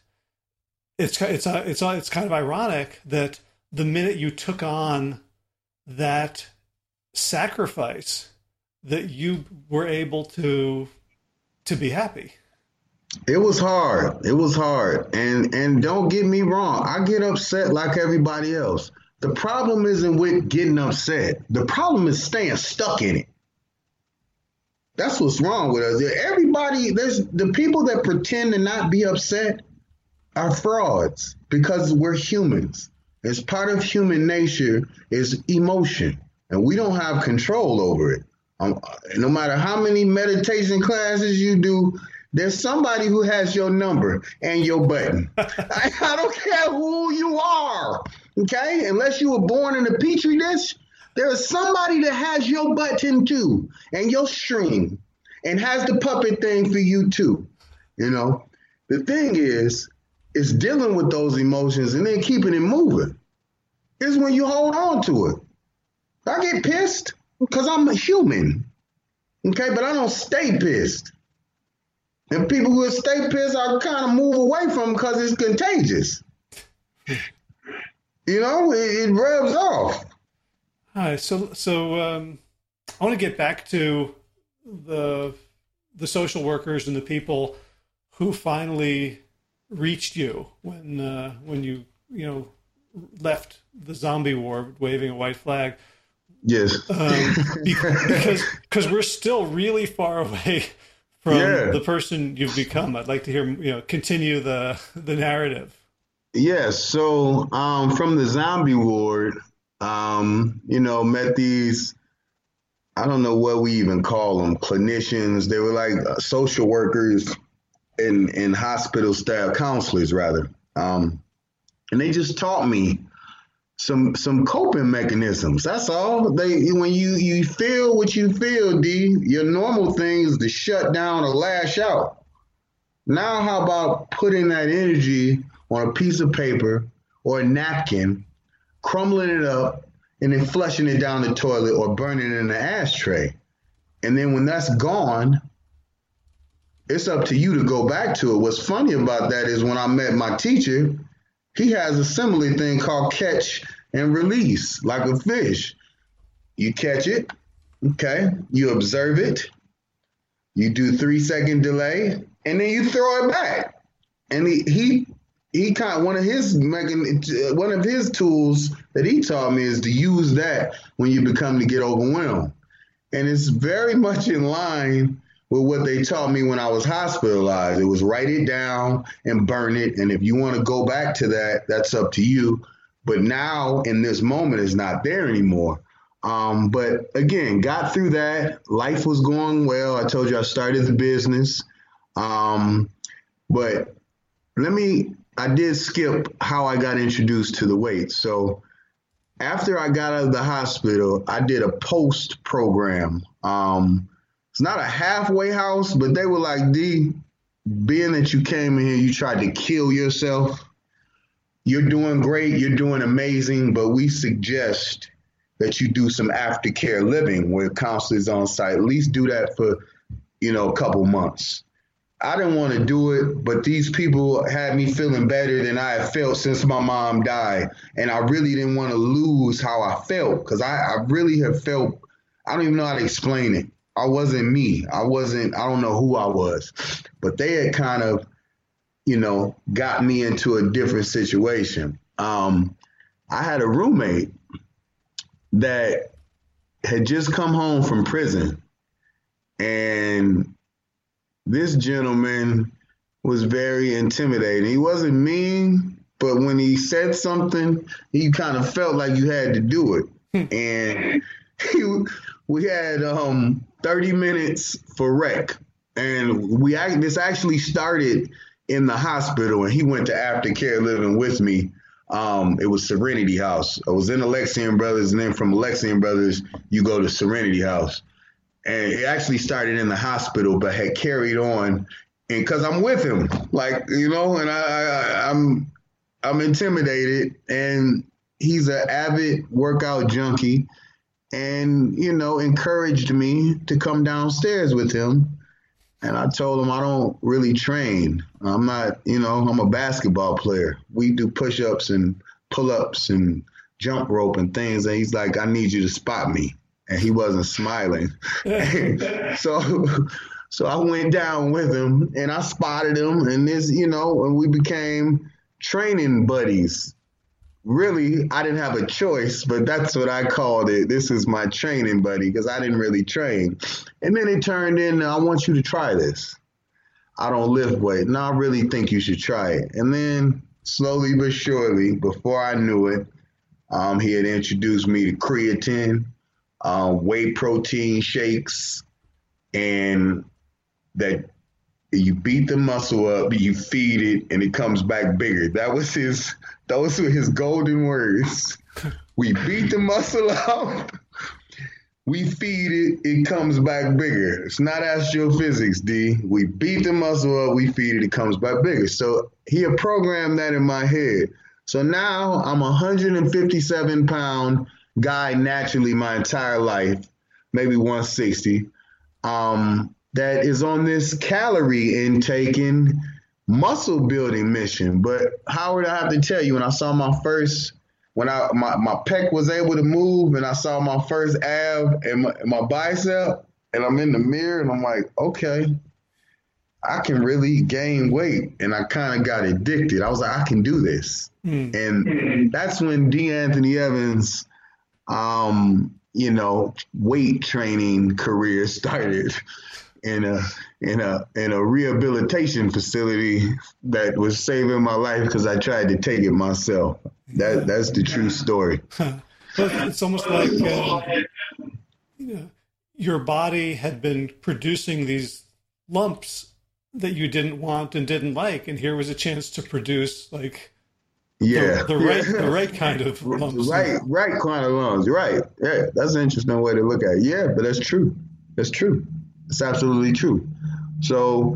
it's kind of ironic that the minute you took on that sacrifice, that you were able to be happy. It was hard. It was hard. And don't get me wrong, I get upset like everybody else. The problem isn't with getting upset. The problem is staying stuck in it. That's what's wrong with us. There's the people that pretend to not be upset are frauds because we're humans. It's part of human nature is emotion, and we don't have control over it. No matter how many meditation classes you do, there's somebody who has your number and your button. I don't care who you are, okay? Unless you were born in a petri dish, there is somebody that has your button too and your string and has the puppet thing for you too. The thing is dealing with those emotions and then keeping it moving. Is when you hold on to it. I get pissed because I'm a human, okay? But I don't stay pissed. And people who stay pissed, I kind of move away from because it's contagious. It rubs off. All right, so I want to get back to the social workers and the people who finally reached you when you left the zombie war waving a white flag. Yes. Because we're still really far away from the person you've become. I'd like to hear, continue the narrative. Yes. So from the zombie ward, met these, I don't know what we even call them, clinicians. They were like social workers and hospital staff, counselors rather. And they just taught me some coping mechanisms. That's all. When you feel what you feel, D, your normal thing is to shut down or lash out. Now how about putting that energy on a piece of paper or a napkin, crumbling it up, and then flushing it down the toilet or burning it in the ashtray. And then when that's gone, it's up to you to go back to it. What's funny about that is when I met my teacher, he has a similar thing called catch and release, like a fish. You catch it, okay? You observe it. You do 3-second delay, and then you throw it back. And he kind of one of his tools that he taught me is to use that when you become to get overwhelmed. And it's very much in line with what they taught me when I was hospitalized. It was write it down and burn it. And if you want to go back to that, that's up to you. But now in this moment, it's not there anymore. But again, got through that. Life was going well. I told you I started the business. But I did skip how I got introduced to the weights. So after I got out of the hospital, I did a post program. It's not a halfway house, but they were like, D, being that you came in here, you tried to kill yourself. You're doing great. You're doing amazing. But we suggest that you do some aftercare living where counselors on site. At least do that for, a couple months. I didn't want to do it, but these people had me feeling better than I had felt since my mom died. And I really didn't want to lose how I felt because I really have felt, I don't even know how to explain it. I wasn't me. I don't know who I was. But they had kind of, got me into a different situation. I had a roommate that had just come home from prison. And this gentleman was very intimidating. He wasn't mean, but when he said something, you kind of felt like you had to do it. And we had 30 minutes for rec. And this actually started in the hospital, and he went to aftercare living with me. It was Serenity House. I was in Alexian Brothers, and then from Alexian Brothers, you go to Serenity House. And it actually started in the hospital, but had carried on, and because I'm with him, and I'm intimidated, and he's an avid workout junkie, and encouraged me to come downstairs with him. And I told him I don't really train. I'm not, I'm a basketball player. We do push-ups and pull-ups and jump rope and things. And he's like, I need you to spot me. And he wasn't smiling. So I went down with him and I spotted him, and and we became training buddies. Really, I didn't have a choice, but that's what I called it. This is my training buddy because I didn't really train. And then it turned into, I want you to try this. I don't lift weight. No, I really think you should try it. And then slowly but surely, before I knew it, he had introduced me to creatine, whey protein shakes, and that you beat the muscle up, you feed it, and it comes back bigger. Those were his golden words. We beat the muscle up, we feed it, it comes back bigger. It's not astrophysics, D. We beat the muscle up, we feed it, it comes back bigger. So he had programmed that in my head. So now I'm a 157-pound guy naturally my entire life, maybe 160, that is on this calorie intaking muscle building mission. But Howard, I have to tell you, when I saw my pec was able to move and I saw my first ab and my bicep, and I'm in the mirror and I'm like, okay, I can really gain weight. And I kind of got addicted. I was like, I can do this. And that's when D. Anthony Evans, weight training career started in a rehabilitation facility that was saving my life because I tried to take it myself. That's the true story. But it's almost like your body had been producing these lumps that you didn't want and didn't like, and here was a chance to produce the right kind of lumps. Right kind of lumps. Right. Yeah, that's an interesting way to look at it. Yeah, but that's true. That's true. It's absolutely true. So,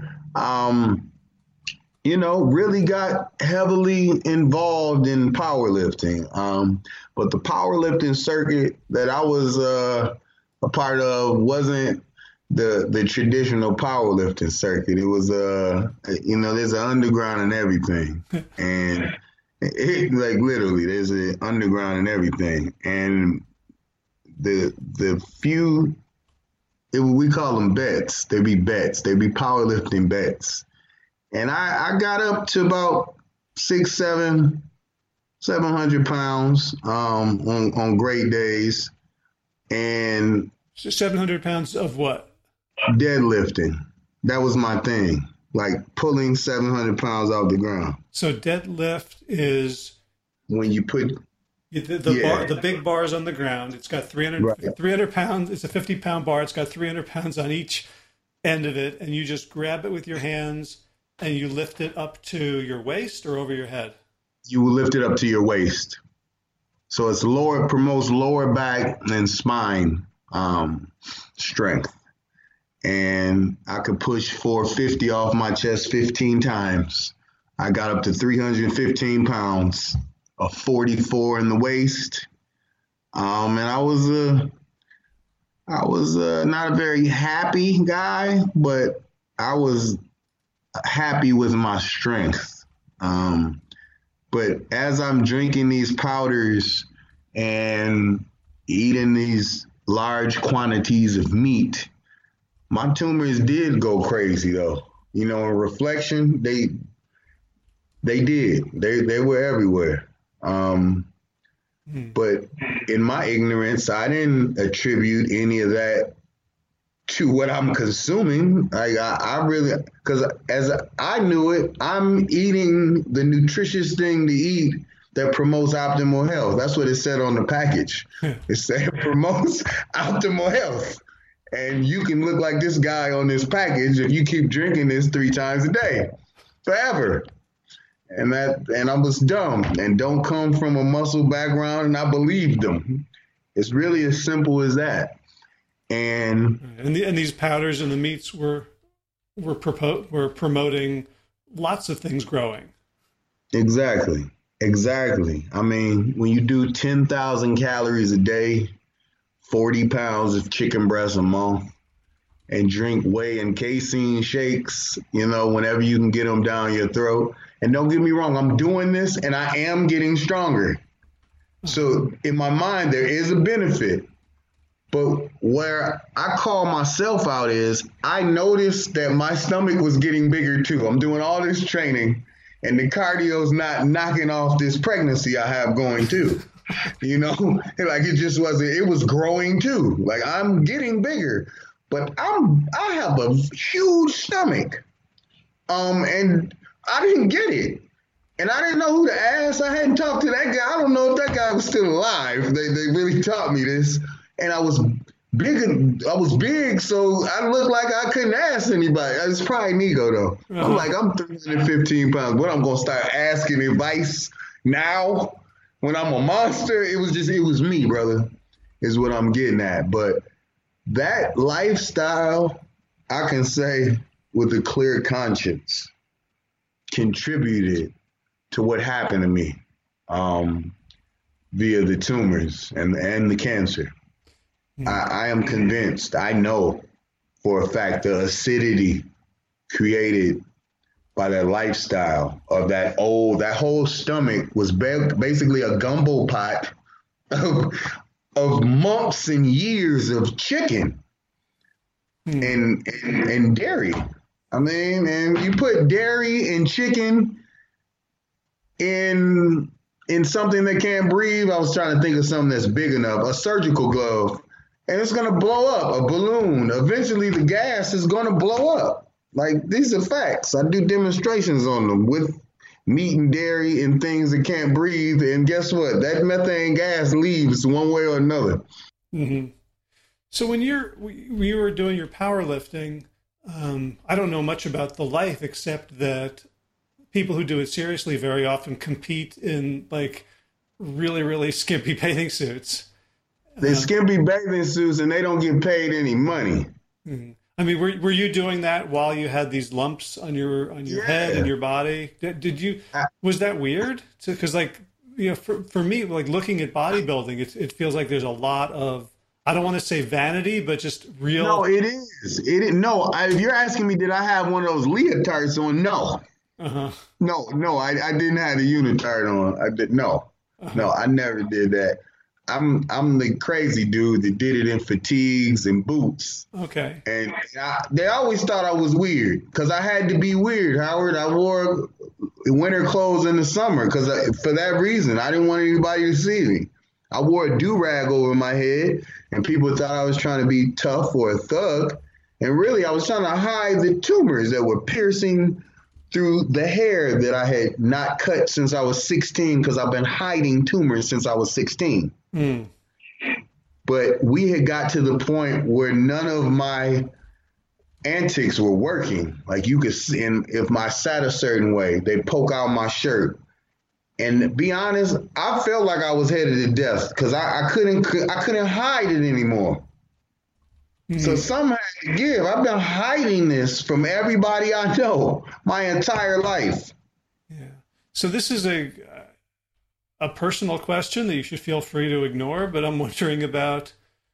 really got heavily involved in powerlifting. But the powerlifting circuit that I was a part of wasn't the traditional powerlifting circuit. It was, there's an underground and everything. And it, like, literally, there's an underground and everything. And the few, we call them bets. They be bets. They be powerlifting bets. And I got up to about 700 pounds on great days. And 700 pounds of what? Deadlifting. That was my thing. Like pulling 700 pounds off the ground. So deadlift is when you put Yeah. the big bar is on the ground. It's got Right. 300 pounds. It's a 50-pound bar. It's got 300 pounds on each end of it. And you just grab it with your hands and you lift it up to your waist or over your head. You will lift it up to your waist. So it's lower, promotes lower back and spine strength. And I could push 450 off my chest 15 times. I got up to 315 pounds, a 44 in the waist. And I was not a very happy guy, but I was happy with my strength. But as I'm drinking these powders and eating these large quantities of meat, my tumors did go crazy though. In reflection, they did. They were everywhere. But in my ignorance, I didn't attribute any of that to what I'm consuming. I really, because as I knew it, I'm eating the nutritious thing to eat that promotes optimal health. That's what it said on the package. It said it promotes optimal health. And you can look like this guy on this package if you keep drinking this 3 times a day, forever. And I was dumb and don't come from a muscle background, and I believed them. It's really as simple as that. And these powders and the meats were promoting lots of things growing. Exactly. I mean, when you do 10,000 calories a day, 40 pounds of chicken breast a month, and drink whey and casein shakes, whenever you can get them down your throat. And don't get me wrong, I'm doing this and I am getting stronger. So in my mind, there is a benefit. But where I call myself out is I noticed that my stomach was getting bigger too. I'm doing all this training and the cardio's not knocking off this pregnancy I have going too. Like it just wasn't, it was growing too. Like I'm getting bigger, but I have a huge stomach. And I didn't get it. And I didn't know who to ask. I hadn't talked to that guy. I don't know if that guy was still alive. They really taught me this. And I was big, so I looked like I couldn't ask anybody. It's probably an ego, though. I'm like, I'm 315 pounds. What, I'm going to start asking advice now when I'm a monster? It was me, brother, is what I'm getting at. But that lifestyle, I can say with a clear conscience, contributed to what happened to me via the tumors and the cancer. I am convinced, I know for a fact, the acidity created by that lifestyle of that whole stomach was basically a gumbo pot of months and years of chicken and dairy. I mean, and you put dairy and chicken in something that can't breathe. I was trying to think of something that's big enough, a surgical glove. And it's going to blow up, a balloon. Eventually, the gas is going to blow up. Like, these are facts. I do demonstrations on them with meat and dairy and things that can't breathe. And guess what? That methane gas leaves one way or another. Mm-hmm. So when you were doing your powerlifting, I don't know much about the life except that people who do it seriously very often compete in, like, really, really skimpy bathing suits. They're skimpy bathing suits and they don't get paid any money. Mm-hmm. I mean, were you doing that while you had these lumps on your head and your body? Did you? Was that weird? Because for me, like looking at bodybuilding, it feels like there's a lot of, I don't want to say vanity, but just real. No, it is. No, if you're asking me, did I have one of those leotards on? No. Uh-huh. No, I didn't have the unitard on. I did no. Uh-huh. No, I never did that. I'm the crazy dude that did it in fatigues and boots. Okay. And they always thought I was weird because I had to be weird, Howard. I wore winter clothes in the summer because for that reason, I didn't want anybody to see me. I wore a do-rag over my head and people thought I was trying to be tough or a thug. And really, I was trying to hide the tumors that were piercing through the hair that I had not cut since I was 16 because I've been hiding tumors since I was 16. Mm. But we had got to the point where none of my antics were working. Like you could see, and if I sat a certain way, they'd poke out my shirt. And to be honest, I felt like I was headed to death because I couldn't hide it anymore. Mm-hmm. So something had to give. I've been hiding this from everybody I know my entire life. Yeah. So this is a personal question that you should feel free to ignore, but I'm wondering about,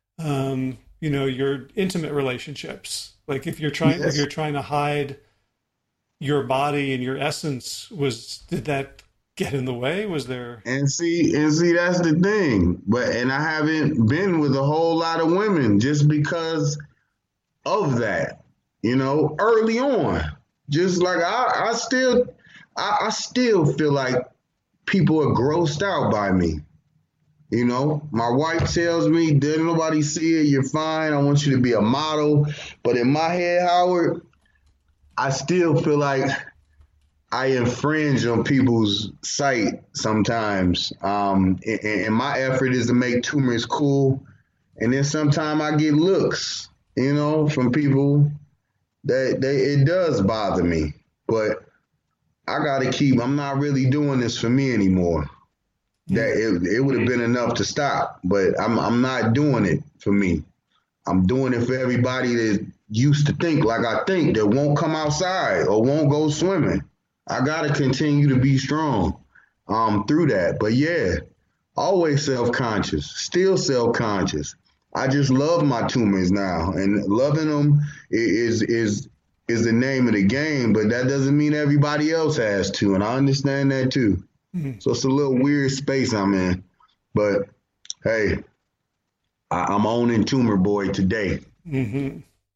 your intimate relationships. Like if you're trying to hide your body and your essence, did that get in the way? Was there? And see, that's the thing. And I haven't been with a whole lot of women just because of that, early on. Just like I still feel like people are grossed out by me. My wife tells me, didn't nobody see it? You're fine. I want you to be a model. But in my head, Howard, I still feel like I infringe on people's sight sometimes. And my effort is to make tumors cool. And then sometimes I get looks, from people that it does bother me. But I'm not really doing this for me anymore. That it would have been enough to stop, but I'm not doing it for me. I'm doing it for everybody that used to think like I think, that won't come outside or won't go swimming. I got to continue to be strong through that. But yeah, always self-conscious, still self-conscious. I just love my tumors now, and loving them is the name of the game, but that doesn't mean everybody else has to, and I understand that too. Mm-hmm. So it's a little weird space I'm in, but hey, I'm owning Tumor Boy today. Mm-hmm.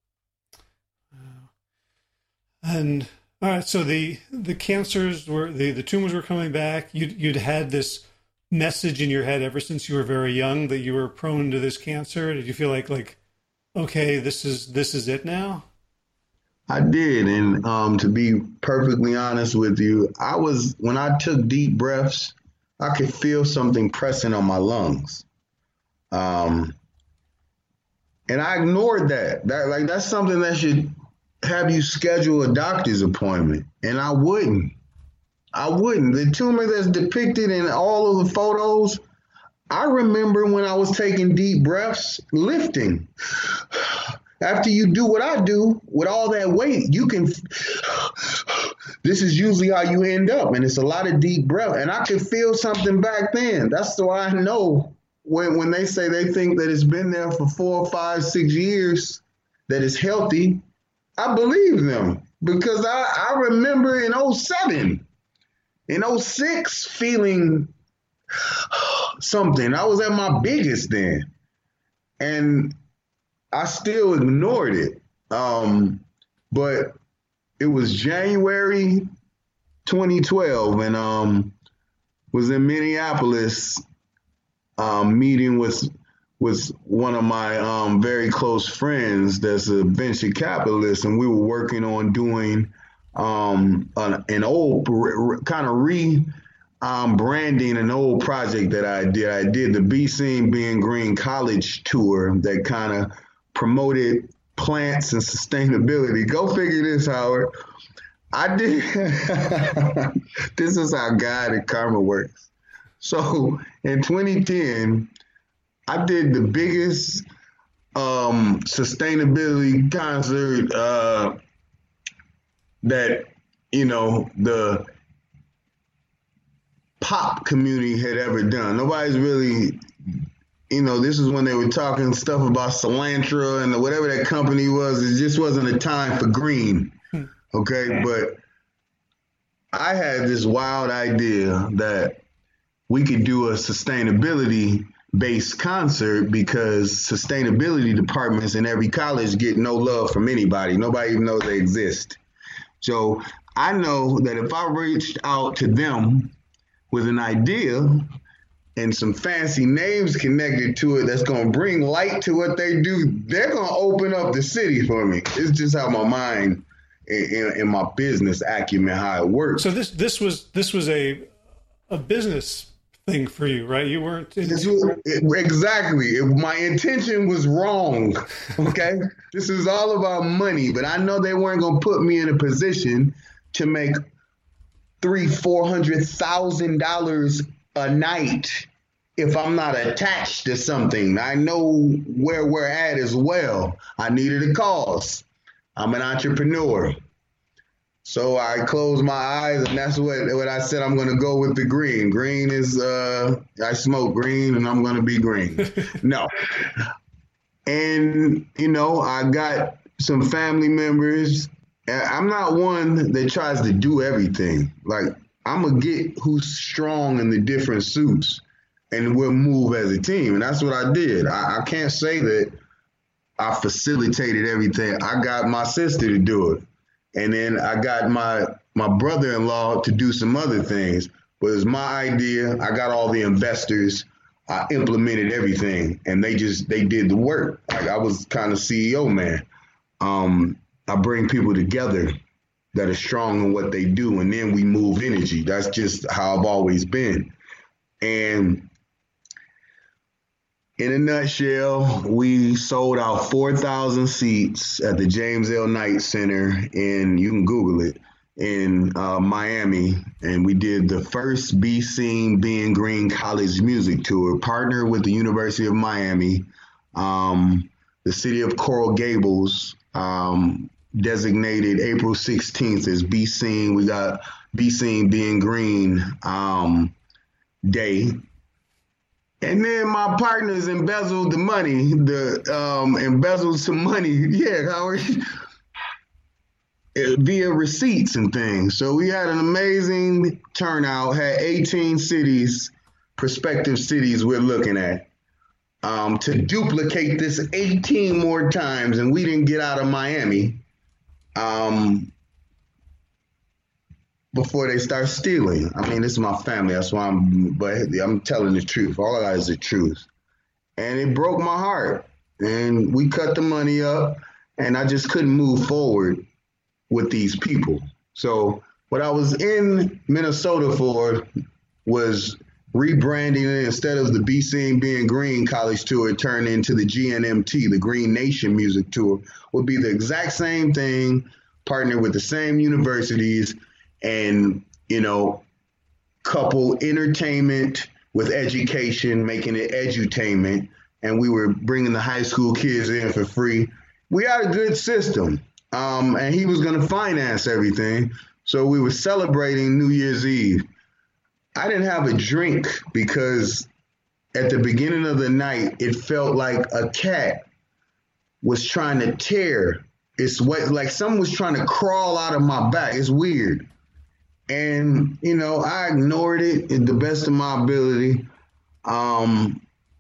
And all right, so the cancers were the tumors were coming back. You'd had this message in your head ever since you were very young that you were prone to this cancer. Did you feel like okay, this is it now? I did, and to be perfectly honest with you, when I took deep breaths, I could feel something pressing on my lungs, and I ignored that. That's something that should have you schedule a doctor's appointment, and I wouldn't. The tumor that's depicted in all of the photos, I remember when I was taking deep breaths, lifting. After you do what I do with all that weight, this is usually how you end up. And it's a lot of deep breath. And I could feel something back then. That's why I know when they say they think that it's been there for 4, 5, 6 years, that it's healthy, I believe them. Because I remember in 07, in 06, feeling something. I was at my biggest then. And I still ignored it. But it was January 2012, and was in Minneapolis meeting with one of my very close friends that's a venture capitalist, and we were working on doing an old kind of branding an old project that I did. I did the Be Seen Being Green college tour that kind of promoted plants and sustainability. Go figure this, Howard. I did. This is how God and karma works. So in 2010, I did the biggest sustainability concert that, the pop community had ever done. Nobody's really, this is when they were talking stuff about cilantro and whatever that company was. It just wasn't a time for green. Okay. But I had this wild idea that we could do a sustainability based concert because sustainability departments in every college get no love from anybody. Nobody even knows they exist. So I know that if I reached out to them with an idea and some fancy names connected to it that's going to bring light to what they do, they're going to open up the city for me. It's just how my mind in my business acumen, how it works. So this was a business thing for you, right? You weren't exactly. My intention was wrong. Okay, this is all about money, but I know they weren't gonna put me in a position to make $300,000-$400,000 a night if I'm not attached to something. I know where we're at as well. I needed a cause. I'm an entrepreneur. So I closed my eyes, and that's what I said. I'm going to go with the green. Green is, I smoke green, and I'm going to be green. No. And, I got some family members. I'm not one that tries to do everything. Like, I'm going to get who's strong in the different suits, and we'll move as a team. And that's what I did. I can't say that I facilitated everything. I got my sister to do it. And then I got my brother-in-law to do some other things. But it's my idea. I got all the investors. I implemented everything, and they did the work. Like, I was kind of CEO, man. I bring people together that are strong in what they do, and then we move energy. That's just how I've always been. And in a nutshell, we sold out 4,000 seats at the James L. Knight Center you can Google it, in Miami. And we did the first Be Seen Being Green College Music Tour, partnered with the University of Miami. The city of Coral Gables designated April 16th as Be Seen. We got Be Seen Being Green Day. And then my partners embezzled the money, embezzled some money, Howard, via receipts and things. So we had an amazing turnout, had 18 cities, prospective cities we're looking at, to duplicate this 18 more times, and we didn't get out of Miami before they start stealing. I mean, this is my family. That's why I'm telling the truth. All of that is the truth. And it broke my heart. And we cut the money up, and I just couldn't move forward with these people. So what I was in Minnesota for was rebranding it. Instead of the Be Seen Being Green College Tour, it turned into the GNMT, the Green Nation Music Tour. Would be the exact same thing, partnered with the same universities, and, couple entertainment with education, making it edutainment. And we were bringing the high school kids in for free. We had a good system. And he was going to finance everything. So we were celebrating New Year's Eve. I didn't have a drink because at the beginning of the night, it felt like a cat was trying to tear its way, like someone was trying to crawl out of my back. It's weird. And, I ignored it to the best of my ability. I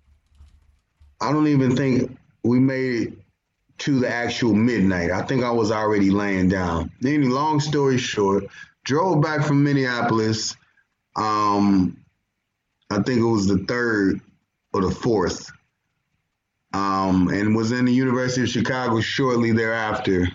don't even think we made it to the actual midnight. I think I was already laying down. Then, long story short, drove back from Minneapolis. I think it was the 3rd or the 4th, and was in the University of Chicago shortly thereafter.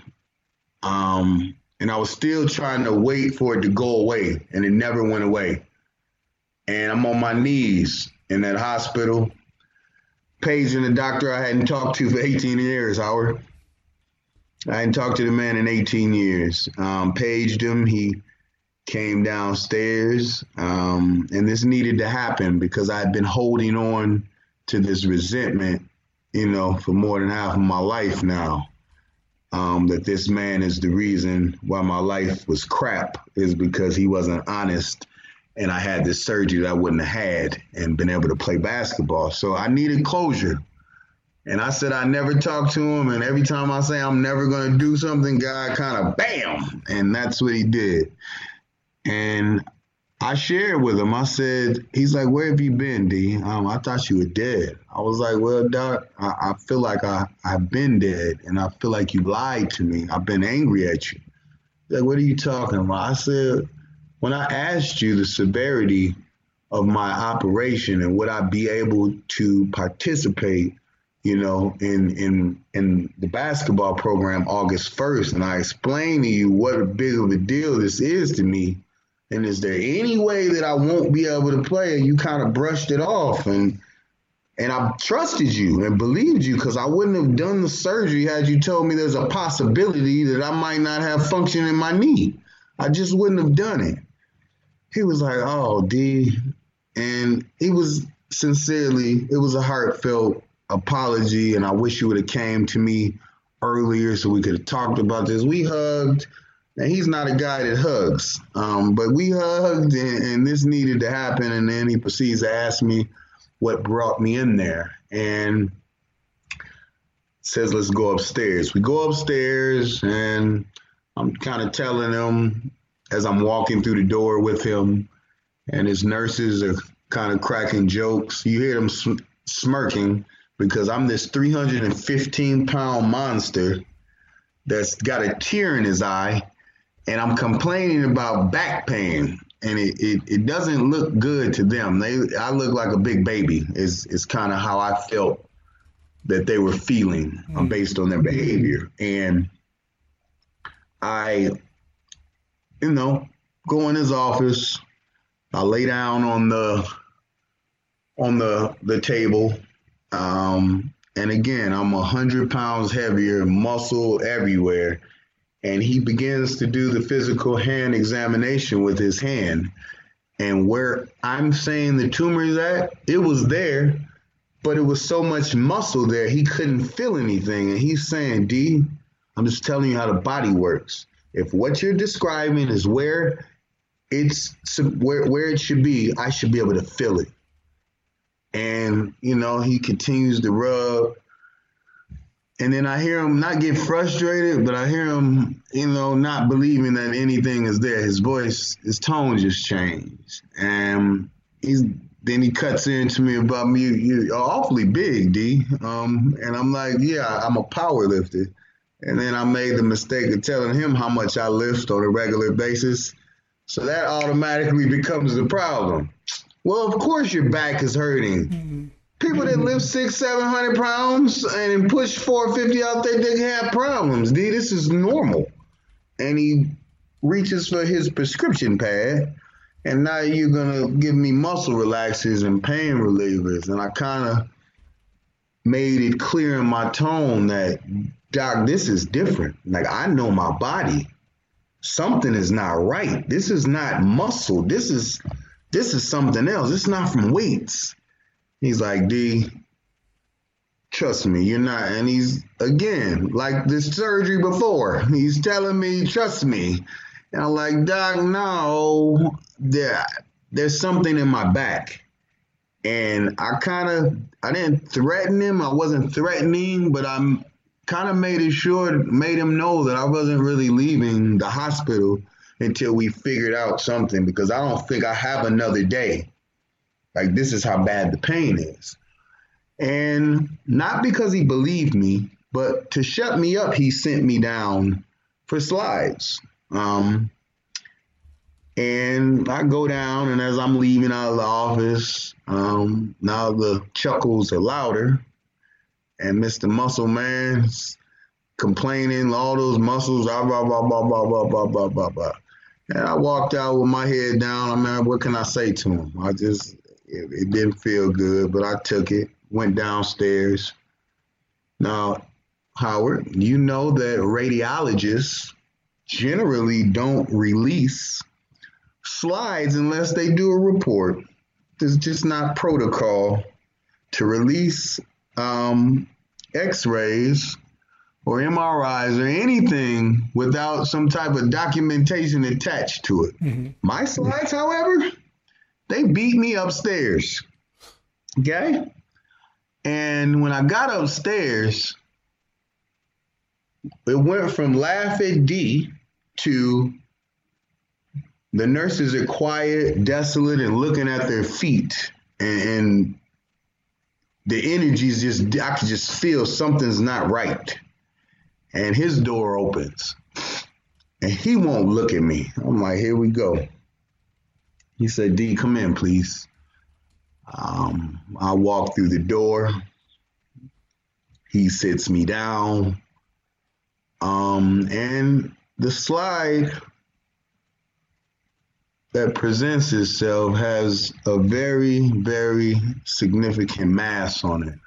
And I was still trying to wait for it to go away, and it never went away. And I'm on my knees in that hospital, paging the doctor I hadn't talked to for 18 years, Howard. I hadn't talked to the man in 18 years. Paged him. He came downstairs, and this needed to happen because I had been holding on to this resentment, for more than half of my life now. That this man is the reason why my life was crap, is because he wasn't honest, and I had this surgery that I wouldn't have had and been able to play basketball. So I needed closure. And I said I never talked to him, and every time I say I'm never going to do something, God kind of bam, and that's what he did. And I shared with him. I said, he's like, "Where have you been, D? I thought you were dead." I was like, "Well, Doc, I feel like I've been dead, and I feel like you lied to me. I've been angry at you." He's like, "What are you talking about?" I said, "When I asked you the severity of my operation and would I be able to participate in the basketball program August 1st, and I explained to you what big of a deal this is to me. And is there any way that I won't be able to play? And you kind of brushed it off. And I trusted you and believed you because I wouldn't have done the surgery had you told me there's a possibility that I might not have function in my knee. I just wouldn't have done it. He was like, oh, D. And he was it was a heartfelt apology. And I wish you would have came to me earlier so we could have talked about this. We hugged. And he's not a guy that hugs. But we hugged and this needed to happen. And then he proceeds to ask me what brought me in there and says, let's go upstairs. We go upstairs and I'm kind of telling him as I'm walking through the door with him, and his nurses are kind of cracking jokes. You hear them smirking because I'm this 315-pound monster that's got a tear in his eye, and I'm complaining about back pain. And it doesn't look good to them. I look like a big baby is kind of how I felt that they were feeling based on their behavior. And I, go in his office. I lay down on the table. And again, I'm 100 pounds heavier, muscle everywhere. And he begins to do the physical hand examination with his hand. And where I'm saying the tumor is at, it was there, but it was so much muscle there, he couldn't feel anything. And he's saying, D, I'm just telling you how the body works. If what you're describing is where it should be, I should be able to feel it. And, he continues to rub. And then I hear him not get frustrated, but I hear him, not believing that anything is there. His voice, his tone just changed. And then he cuts into me about me, you're awfully big, D. And I'm like, yeah, I'm a power lifter. And then I made the mistake of telling him how much I lift on a regular basis. So that automatically becomes the problem. Well, of course your back is hurting. Mm-hmm. People that lift 600-700 pounds and push 450 out there, they have problems. D, this is normal. And he reaches for his prescription pad, and now you're going to give me muscle relaxers and pain relievers. And I kind of made it clear in my tone that, Doc, this is different. Like, I know my body. Something is not right. This is not muscle. This is something else. It's not from weights. He's like, D, trust me, you're not. And he's, again, like this surgery before. He's telling me, trust me. And I'm like, Doc, no, there's something in my back. And I didn't threaten him. I wasn't threatening, but I'm kind of made him know that I wasn't really leaving the hospital until we figured out something, because I don't think I have another day. Like, this is how bad the pain is. And not because he believed me, but to shut me up, he sent me down for slides. And I go down, and as I'm leaving out of the office, now the chuckles are louder. And Mr. Muscle Man's complaining, all those muscles, blah, blah, blah, blah, blah, blah, blah, blah, blah, blah. And I walked out with my head down. I mean, what can I say to him? It didn't feel good, but I took it, went downstairs. Now, Howard, you know that radiologists generally don't release slides unless they do a report. It's just not protocol to release X-rays or MRIs or anything without some type of documentation attached to it. Mm-hmm. My slides, however, they beat me upstairs. Okay? And when I got upstairs, it went from laugh at D to the nurses are quiet, desolate, and looking at their feet. And the energy's I could just feel something's not right. And his door opens. And he won't look at me. I'm like, here we go. He said, D, come in, please. I walked through the door. He sits me down. And the slide that presents itself has a very, very significant mass on it.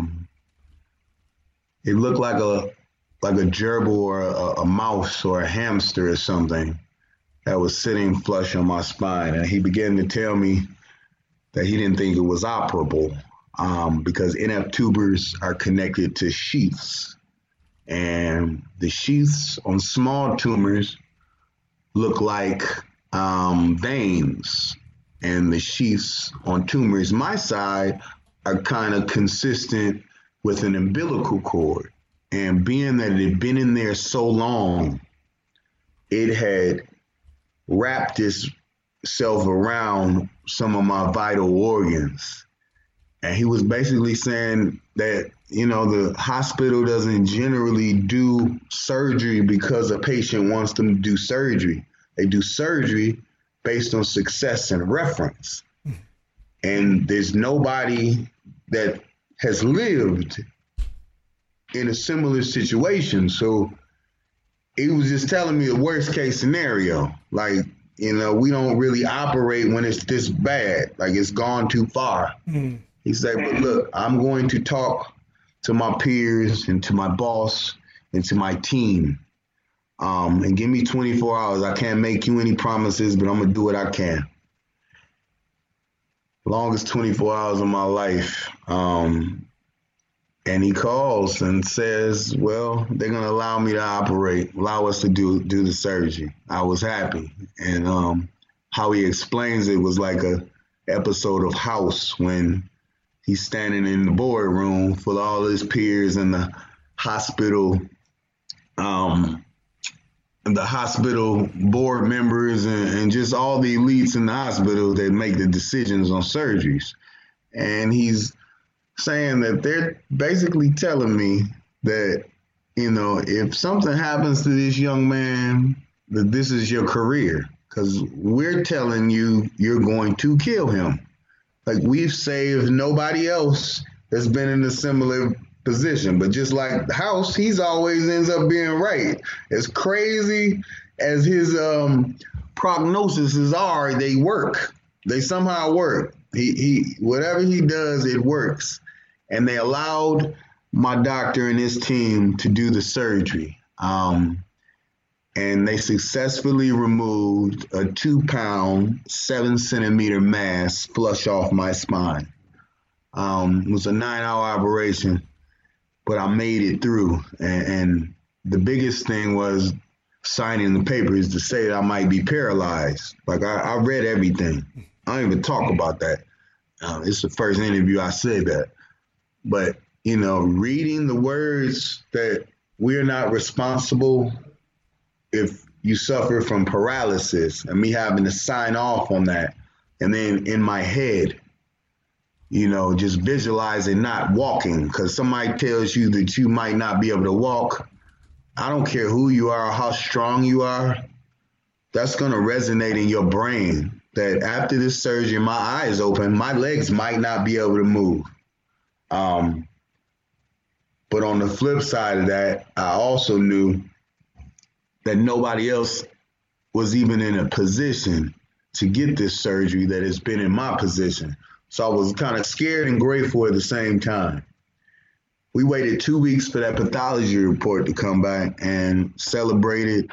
It looked like a gerbil or a mouse or a hamster or something that was sitting flush on my spine. And he began to tell me that he didn't think it was operable because NF tubers are connected to sheaths. And the sheaths on small tumors look like veins. And the sheaths on tumors my side are kind of consistent with an umbilical cord. And being that it had been in there so long, it had wrapped itself around some of my vital organs. And he was basically saying that, the hospital doesn't generally do surgery because a patient wants them to do surgery. They do surgery based on success and reference. And there's nobody that has lived in a similar situation. So he was just telling me the worst case scenario. Like, we don't really operate when it's this bad, like it's gone too far. He said, but look, I'm going to talk to my peers and to my boss and to my team. And give me 24 hours. I can't make you any promises, but I'm going to do what I can. Longest 24 hours of my life. And he calls and says, well, they're going to allow me to operate, allow us to do the surgery. I was happy. And how he explains it was like a episode of House when he's standing in the boardroom full of all his peers and the hospital board members and just all the elites in the hospital that make the decisions on surgeries. And he's saying that they're basically telling me that, if something happens to this young man, that this is your career, because we're telling you you're going to kill him. Like, we've saved nobody else that's been in a similar position. But just like House, he's always ends up being right. As crazy as his prognoses are, they work. They somehow work. He whatever he does, it works. And they allowed my doctor and his team to do the surgery. And they successfully removed a 2-pound, 7-centimeter mass flush off my spine. It was a 9-hour operation, but I made it through. And the biggest thing was signing the papers to say that I might be paralyzed. Like, I read everything. I don't even talk about that. It's the first interview I said that. But, reading the words that we're not responsible if you suffer from paralysis, and me having to sign off on that. And then in my head, just visualizing not walking, because somebody tells you that you might not be able to walk. I don't care who you are or how strong you are. That's going to resonate in your brain that after this surgery, my eyes open, my legs might not be able to move. But on the flip side of that, I also knew that nobody else was even in a position to get this surgery that has been in my position. So I was kind of scared and grateful at the same time. We waited 2 weeks for that pathology report to come back and celebrated,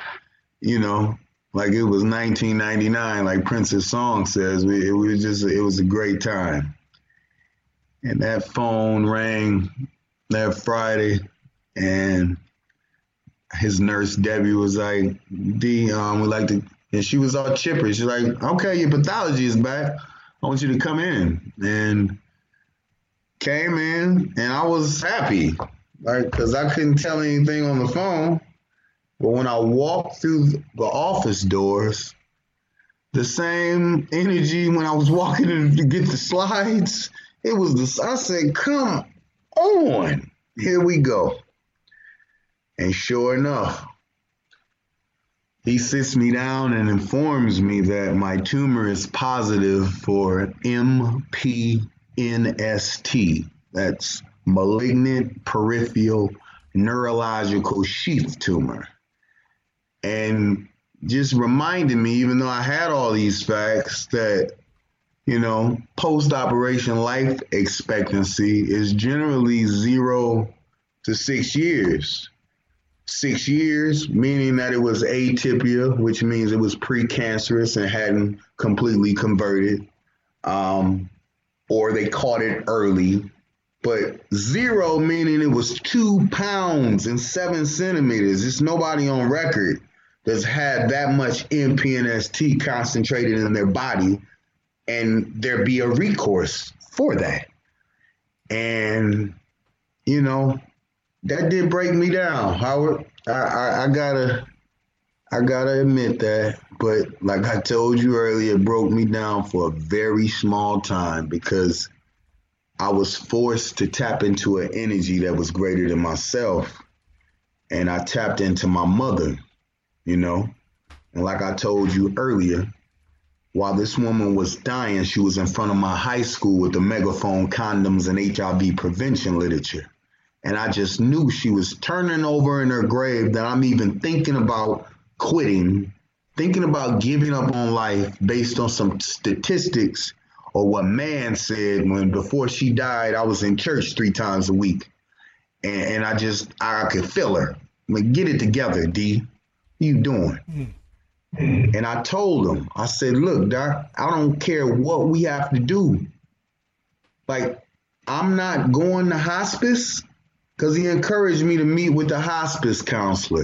like it was 1999, like Prince's song says. It was a great time. And that phone rang that Friday, and his nurse, Debbie, was like, D, we like to, and she was all chipper. She's like, okay, your pathology is back. I want you to come in. And came in, and I was happy, like, because I couldn't tell anything on the phone. But when I walked through the office doors, the same energy when I was walking in to get the slides, it was this. I said, come on, here we go. And sure enough, he sits me down and informs me that my tumor is positive for MPNST. That's malignant peripheral neurological sheath tumor. And just reminded me, even though I had all these facts, that, post-operation life expectancy is generally 0 to 6 years. 6 years, meaning that it was atypia, which means it was precancerous and hadn't completely converted, or they caught it early. But 0, meaning it was 2 pounds and 7 centimeters. There's nobody on record that's had that much MPNST concentrated in their body, and there be a recourse for that. And, that did break me down, Howard. I gotta admit that. But like I told you earlier, it broke me down for a very small time because I was forced to tap into an energy that was greater than myself. And I tapped into my mother, And like I told you earlier, while this woman was dying, she was in front of my high school with the megaphone, condoms, and HIV prevention literature. And I just knew she was turning over in her grave, that I'm even thinking about quitting, thinking about giving up on life based on some statistics or what man said when before she died, I was in church 3 times a week. And I could feel her. Get it together, D. What you doing? And I told him, I said, look, Doc, I don't care what we have to do. Like, I'm not going to hospice, because he encouraged me to meet with the hospice counselor,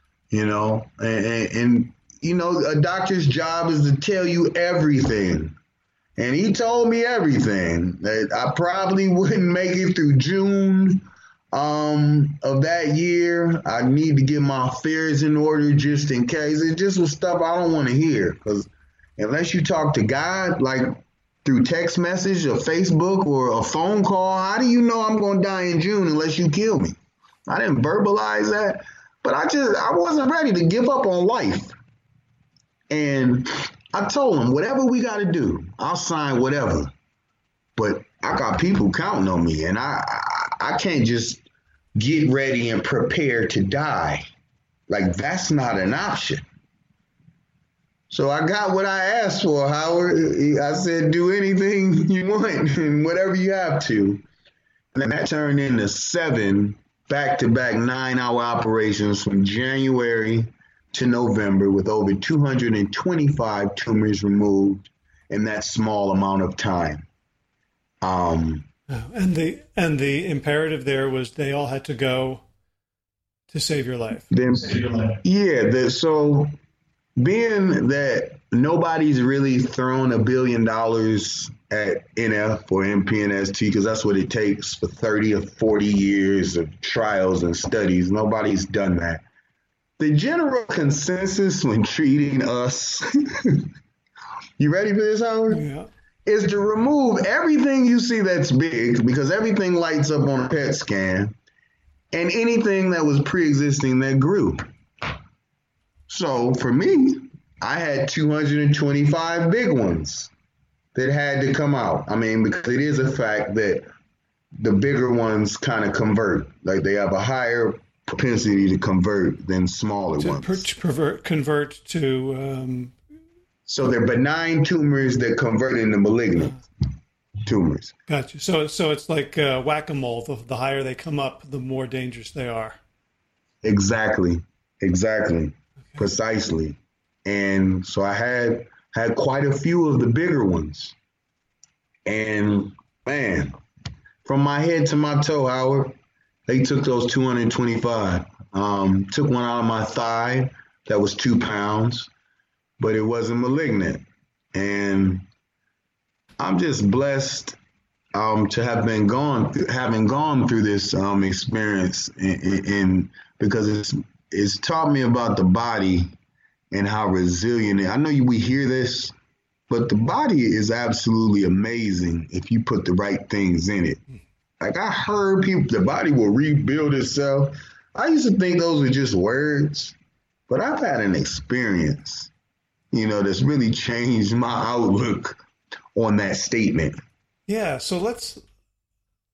and a doctor's job is to tell you everything. And he told me everything, that I probably wouldn't make it through June of that year. I need to get my affairs in order just in case. It just was stuff I don't want to hear, because unless you talk to God, like through text message or Facebook or a phone call, how do you know I'm going to die in June unless you kill me? I didn't verbalize that, but I wasn't ready to give up on life. And I told him, whatever we got to do, I'll sign whatever. But I got people counting on me, and I can't just get ready and prepare to die. Like, that's not an option. So I got what I asked for, Howard. I said, do anything you want and whatever you have to. And that turned into 7 back-to-back 9-hour operations from January to November, with over 225 tumors removed in that small amount of time. And the imperative there was they all had to go to save your life. So being that nobody's really thrown $1 billion at NF or MPNST, because that's what it takes for 30 or 40 years of trials and studies, nobody's done that. The general consensus when treating us, you ready for this, Howard? Yeah. Is to remove everything you see that's big, because everything lights up on a PET scan, and anything that was pre-existing that grew. So for me, I had 225 big ones that had to come out. I mean, because it is a fact that the bigger ones kind of convert. Like, they have a higher propensity to convert than smaller ones. Convert to... So they're benign tumors that convert into malignant tumors. Gotcha. So it's like whack-a-mole. The higher they come up, the more dangerous they are. Exactly. Okay. Precisely. And so I had quite a few of the bigger ones. And man, from my head to my toe, Howard, they took those 225. Took one out of my thigh that was 2 pounds, but it wasn't malignant. And I'm just blessed to have having gone through this experience, and because it's taught me about the body and how resilient it is. I know we hear this, but the body is absolutely amazing if you put the right things in it. Like, I heard people, the body will rebuild itself. I used to think those were just words, but I've had an experience, that's really changed my outlook on that statement. Yeah. So let's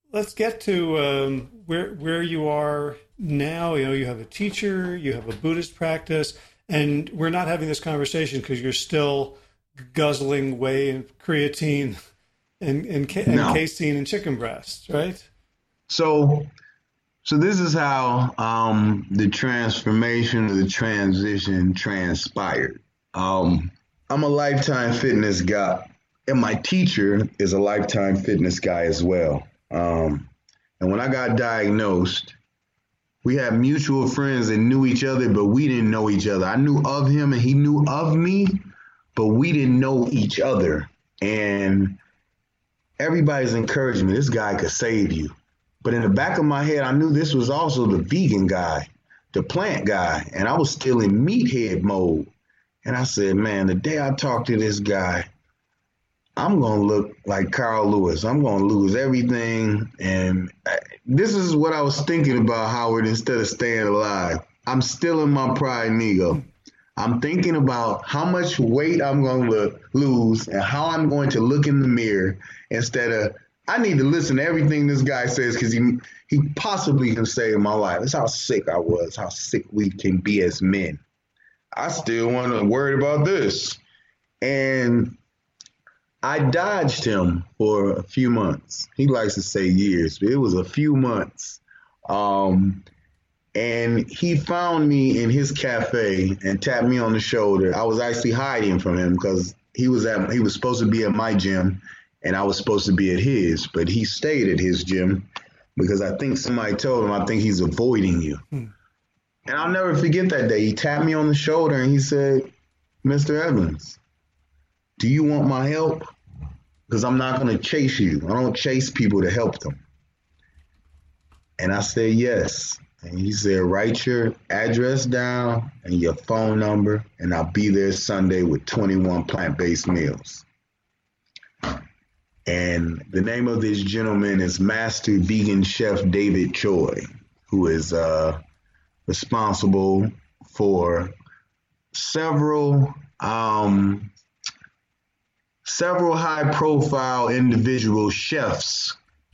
let's get to where you are now. You know, you have a teacher, you have a Buddhist practice, and we're not having this conversation because you're still guzzling whey and creatine and casein and chicken breast, right? So this is how the transformation or the transition transpired. I'm a lifetime fitness guy, and my teacher is a lifetime fitness guy as well. And when I got diagnosed, we had mutual friends that knew each other, but we didn't know each other. I knew of him and he knew of me, but we didn't know each other. And everybody's encouraging me, this guy could save you. But in the back of my head, I knew this was also the vegan guy, the plant guy, and I was still in meathead mode. And I said, man, the day I talk to this guy, I'm going to look like Carl Lewis. I'm going to lose everything. And this is what I was thinking about, Howard, instead of staying alive. I'm still in my pride and ego. I'm thinking about how much weight I'm going to lose and how I'm going to look in the mirror instead of, I need to listen to everything this guy says because he possibly can save my life. That's how sick I was, how sick we can be as men. I still want to worry about this. And I dodged him for a few months. He likes to say years, but it was a few months. And he found me in his cafe and tapped me on the shoulder. I was actually hiding from him because he was supposed to be at my gym and I was supposed to be at his, but he stayed at his gym because I think somebody told him, I think he's avoiding you. And I'll never forget that day. He tapped me on the shoulder and he said, Mr. Evans, do you want my help? Because I'm not going to chase you. I don't chase people to help them. And I said, yes. And he said, write your address down and your phone number, and I'll be there Sunday with 21 plant-based meals. And the name of this gentleman is Master Vegan Chef David Choi, who is responsible for several high-profile individual chefs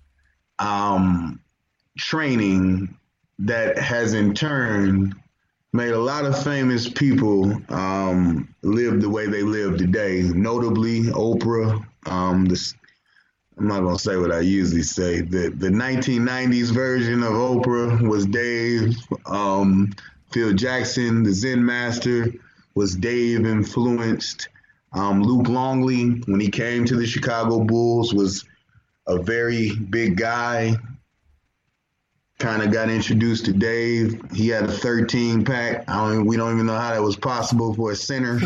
training that has in turn made a lot of famous people live the way they live today. Notably, Oprah. I'm not going to say what I usually say. The 1990s version of Oprah was Dave. Phil Jackson, the Zen master, was Dave influenced. Luke Longley, when he came to the Chicago Bulls, was a very big guy. Kind of got introduced to Dave. He had a 13-pack. We don't even know how that was possible for a center.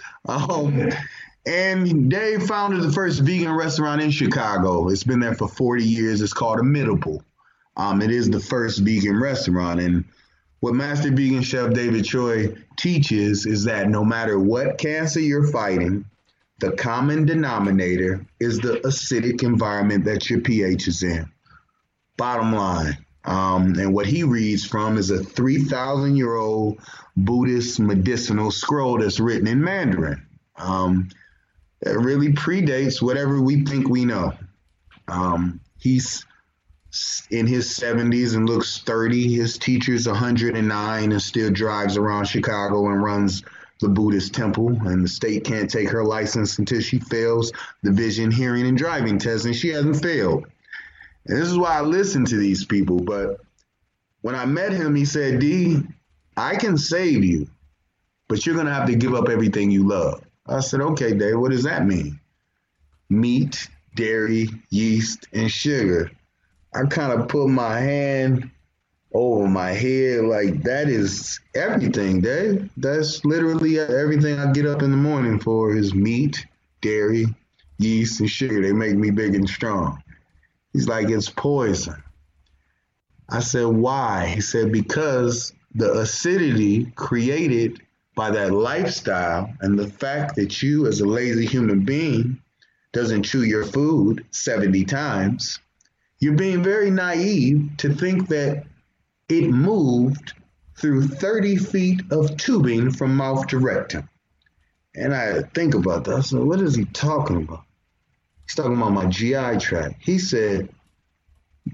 And Dave founded the first vegan restaurant in Chicago. It's been there for 40 years. It's called Imitable. It is the first vegan restaurant. And what Master Vegan Chef David Choi teaches is that no matter what cancer you're fighting, the common denominator is the acidic environment that your pH is in. Bottom line. And what he reads from is a 3,000-year-old Buddhist medicinal scroll that's written in Mandarin. That really predates whatever we think we know. He's in his 70s and looks 30. His teacher's 109 and still drives around Chicago and runs the Buddhist temple. And the state can't take her license until she fails the vision, hearing, and driving test, and she hasn't failed. And this is why I listen to these people. But when I met him, he said, D, I can save you, but you're going to have to give up everything you love. I said, okay, Dave, what does that mean? Meat, dairy, yeast, and sugar. I kind of put my hand over my head like that is everything, Dave. That's literally everything I get up in the morning for is meat, dairy, yeast, and sugar. They make me big and strong. He's like, it's poison. I said, why? He said, because the acidity created by that lifestyle and the fact that you as a lazy human being doesn't chew your food 70 times, you're being very naive to think that it moved through 30 feet of tubing from mouth to rectum. And I think about that. I said, what is he talking about? He's talking about my GI tract. He said,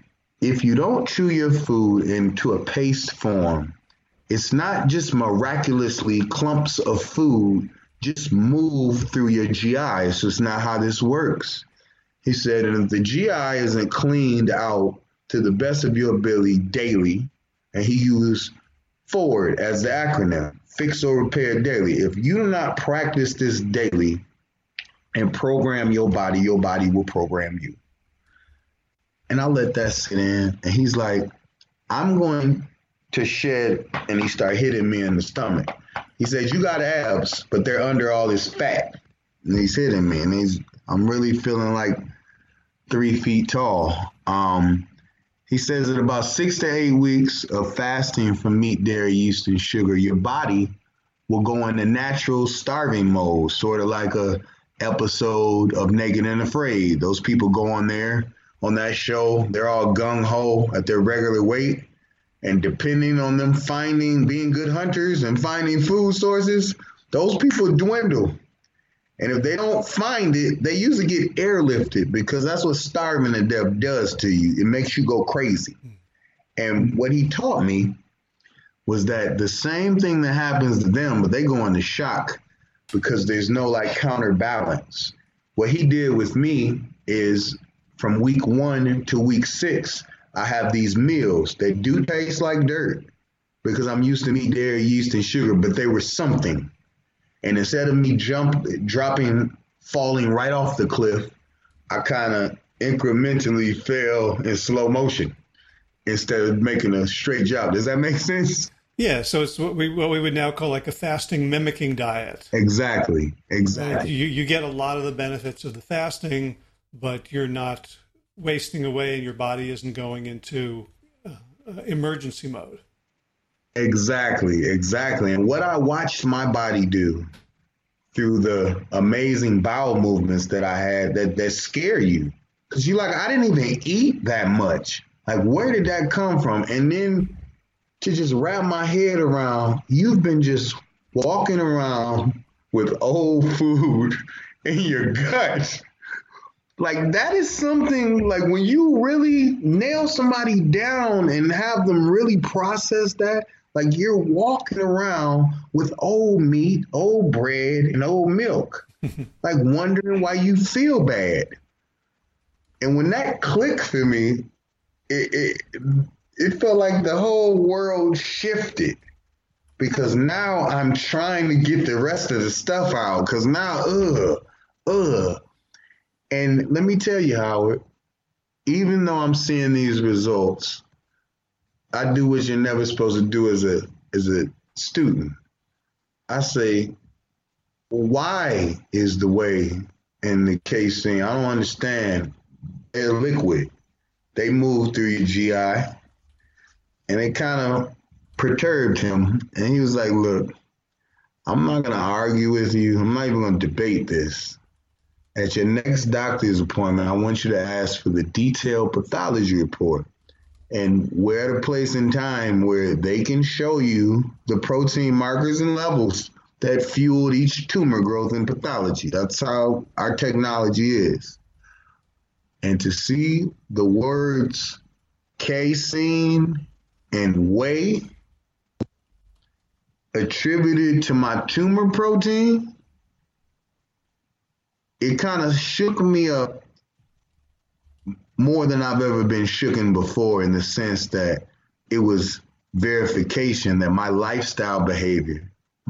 if you don't chew your food into a paste form, it's not just miraculously clumps of food just move through your GI. So it's not how this works. He said, and if the GI isn't cleaned out to the best of your ability daily, and he used FORWARD as the acronym, fix or repair daily. If you do not practice this daily and program your body will program you. And I let that sit in. And he's like, I'm going to shed. And he started hitting me in the stomach. He said, you got abs, but they're under all this fat. And he's hitting me. And I'm really feeling like 3 feet tall. He says that about 6 to 8 weeks of fasting from meat, dairy, yeast, and sugar, your body will go into natural starving mode, sort of like a episode of Naked and Afraid. Those people go on there on that show, they're all gung-ho at their regular weight, and depending on them being good hunters and finding food sources, those people dwindle. And if they don't find it, they usually get airlifted, because that's what starving to death does to you. It makes you go crazy. And what he taught me was that the same thing that happens to them, but they go into shock because there's no like counterbalance. What he did with me is from week 1 to week 6, I have these meals that do taste like dirt because I'm used to meat, dairy, yeast, and sugar, but they were something. And instead of me falling right off the cliff, I kind of incrementally fell in slow motion instead of making a straight jump. Does that make sense? Yeah, so it's what we would now call like a fasting mimicking diet. Exactly. You get a lot of the benefits of the fasting, but you're not wasting away and your body isn't going into emergency mode. Exactly. And what I watched my body do through the amazing bowel movements that I had that scare you. Because you're like, I didn't even eat that much. Like, where did that come from? And then to just wrap my head around, you've been just walking around with old food in your gut. Like, that is something, like, when you really nail somebody down and have them really process that, like, you're walking around with old meat, old bread, and old milk, like wondering why you feel bad. And when that clicked for me, it felt like the whole world shifted, because now I'm trying to get the rest of the stuff out, because now, And let me tell you, Howard, even though I'm seeing these results, I do what you're never supposed to do as a student. I say, why is the whey and the casein? I don't understand. They're liquid. They move through your GI. And it kind of perturbed him. And he was like, look, I'm not going to argue with you. I'm not even going to debate this. At your next doctor's appointment, I want you to ask for the detailed pathology report. And we're at a place in time where they can show you the protein markers and levels that fueled each tumor growth and pathology. That's how our technology is. And to see the words casein and whey attributed to my tumor protein, it kind of shook me up more than I've ever been shooken before, in the sense that it was verification that my lifestyle behavior,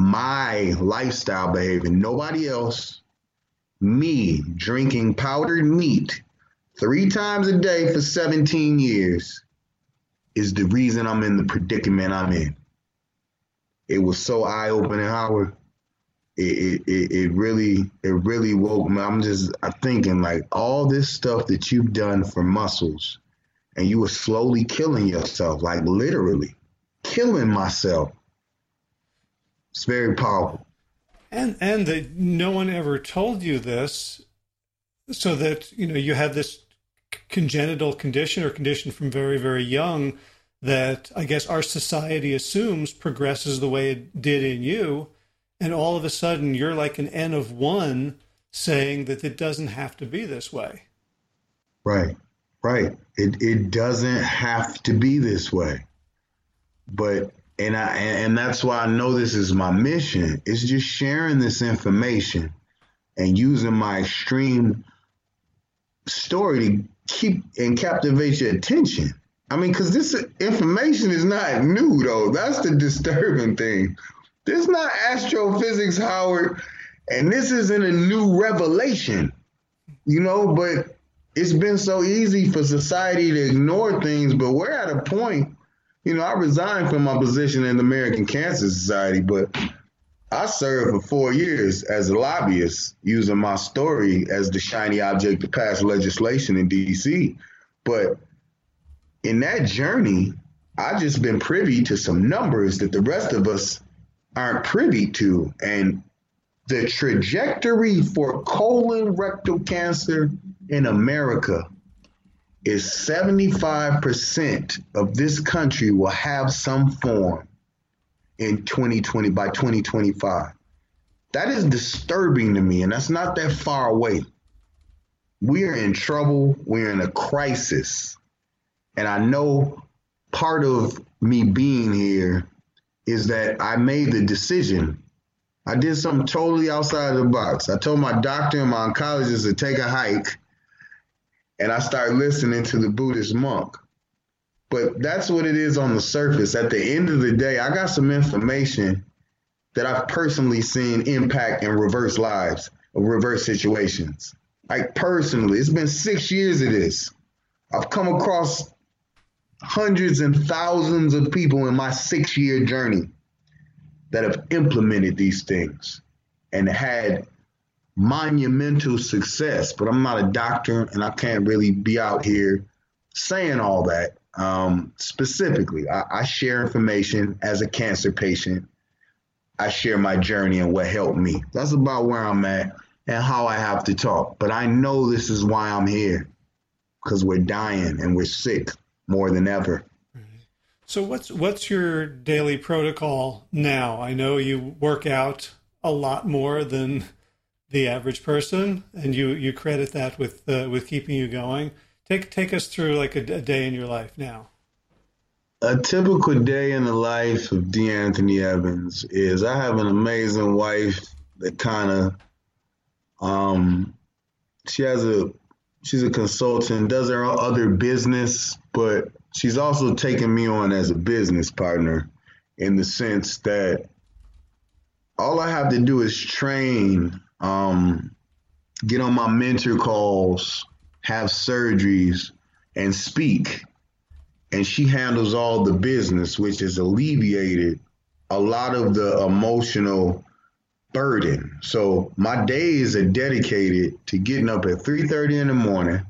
nobody else, me drinking powdered meat 3 times a day for 17 years is the reason I'm in the predicament I'm in. It was so eye-opening, Howard. It really woke me. I'm thinking, like, all this stuff that you've done for muscles, and you were slowly killing yourself, like literally killing myself. It's very powerful. And that no one ever told you this, so that, you have this congenital condition or condition from very, very young that I guess our society assumes progresses the way it did in you. And all of a sudden, you're like an N of 1 saying that it doesn't have to be this way. Right. Right. It doesn't have to be this way. But and that's why I know this is my mission. It's just sharing this information and using my extreme story to keep and captivate your attention. I mean, because this information is not new, though. That's the disturbing thing. This is not astrophysics, Howard, and this isn't a new revelation, but it's been so easy for society to ignore things, but we're at a point, I resigned from my position in the American Cancer Society, but I served for 4 years as a lobbyist using my story as the shiny object to pass legislation in D.C. But in that journey, I just been privy to some numbers that the rest of us aren't privy to. And the trajectory for colorectal cancer in America is 75% of this country will have some form in 2020 by 2025. That is disturbing to me, and that's not that far away. We are in trouble. We're in a crisis. And I know part of me being here is that I made the decision. I did something totally outside of the box. I told my doctor and my oncologist to take a hike, and I started listening to the Buddhist monk. But that's what it is on the surface. At the end of the day, I got some information that I've personally seen impact and reverse lives, or reverse situations. Like personally, it's been 6 years of this. I've come across hundreds and thousands of people in my 6-year journey that have implemented these things and had monumental success. But I'm not a doctor, and I can't really be out here saying all that. Specifically, I share information as a cancer patient. I share my journey and what helped me. That's about where I'm at and how I have to talk. But I know this is why I'm here, because we're dying and we're sick more than ever. So what's your daily protocol now? I know you work out a lot more than the average person, and you credit that with keeping you going. Take us through like a day in your life now. A typical day in the life of D. Anthony Evans is I have an amazing wife that kind of, she's a consultant, does her other business, but she's also taken me on as a business partner in the sense that all I have to do is train, get on my mentor calls, have surgeries, and speak. And she handles all the business, which has alleviated a lot of the emotional burden. So my days are dedicated to getting up at 3:30 in the morning,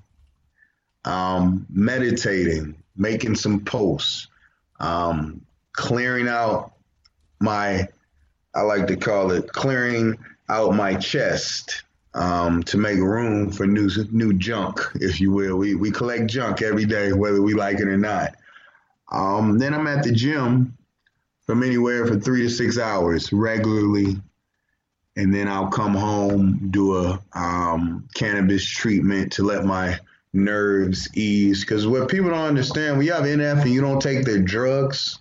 meditating, making some posts, clearing out I like to call it clearing out my chest, to make room for new junk, if you will. We collect junk every day, whether we like it or not. Then I'm at the gym from anywhere for 3 to 6 hours regularly. And then I'll come home, do a cannabis treatment to let my nerves ease. Because what people don't understand, when you have NF and you don't take their drugs,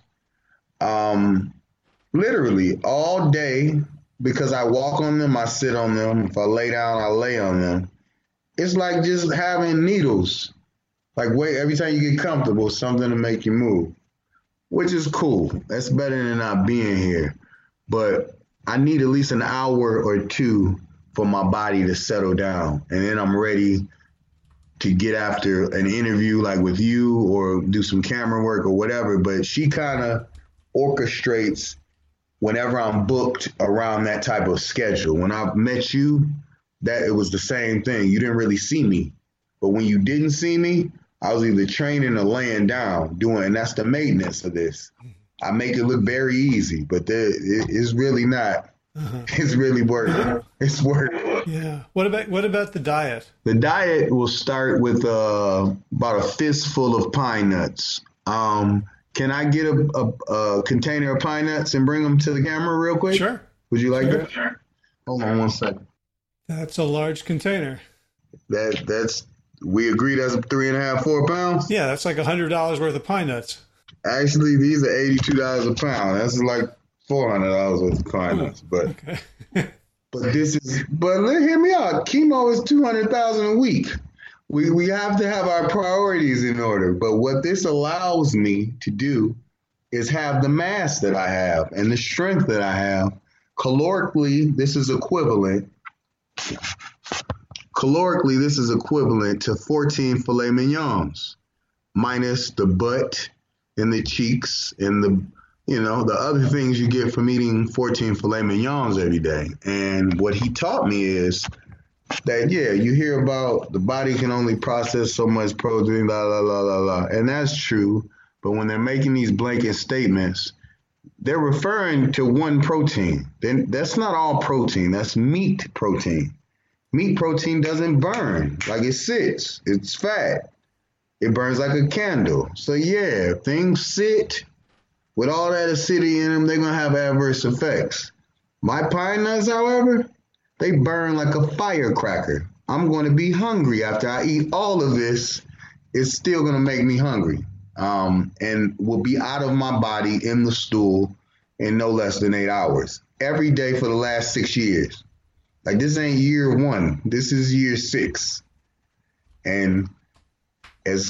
literally all day, because I walk on them, I sit on them. If I lay down, I lay on them. It's like just having needles. Like every time you get comfortable, something to make you move, which is cool. That's better than not being here. But I need at least an hour or two for my body to settle down. And then I'm ready to get after an interview like with you or do some camera work or whatever. But she kind of orchestrates whenever I'm booked around that type of schedule. When I met you, that it was the same thing. You didn't really see me. But when you didn't see me, I was either training or laying down doing, and that's the maintenance of this. I make it look very easy, but it's really not. It's really work. It's work. Yeah. What about the diet? The diet will start with about a fistful of pine nuts. Can I get a container of pine nuts and bring them to the camera real quick? Sure. Would you like that? Sure. Hold on one second. That's a large container. That's We agree that's 3.5, 4 pounds? Yeah, that's like $100 worth of pine nuts. Actually, these are $82 a pound. That's like $400 worth of pine nuts. But Okay. hear me out. Chemo is 200,000 a week. We have to have our priorities in order. But what this allows me to do is have the mass that I have and the strength that I have. Calorically, this is equivalent to 14 filet mignons, minus the butt and the cheeks and the other things you get from eating 14 filet mignons every day. And what he taught me is that, you hear about the body can only process so much protein, la, la, la, la, la. And that's true. But when they're making these blanket statements, they're referring to one protein. Then that's not all protein. That's meat protein. Meat protein doesn't burn. Like, it sits. It's fat. It burns like a candle. So if things sit with all that acidity in them, they're going to have adverse effects. My pine nuts, however, they burn like a firecracker. I'm going to be hungry after I eat all of this. It's still going to make me hungry. And will be out of my body in the stool in no less than 8 hours. Every day for the last 6 years. Like, this ain't year 1. This is year 6. And as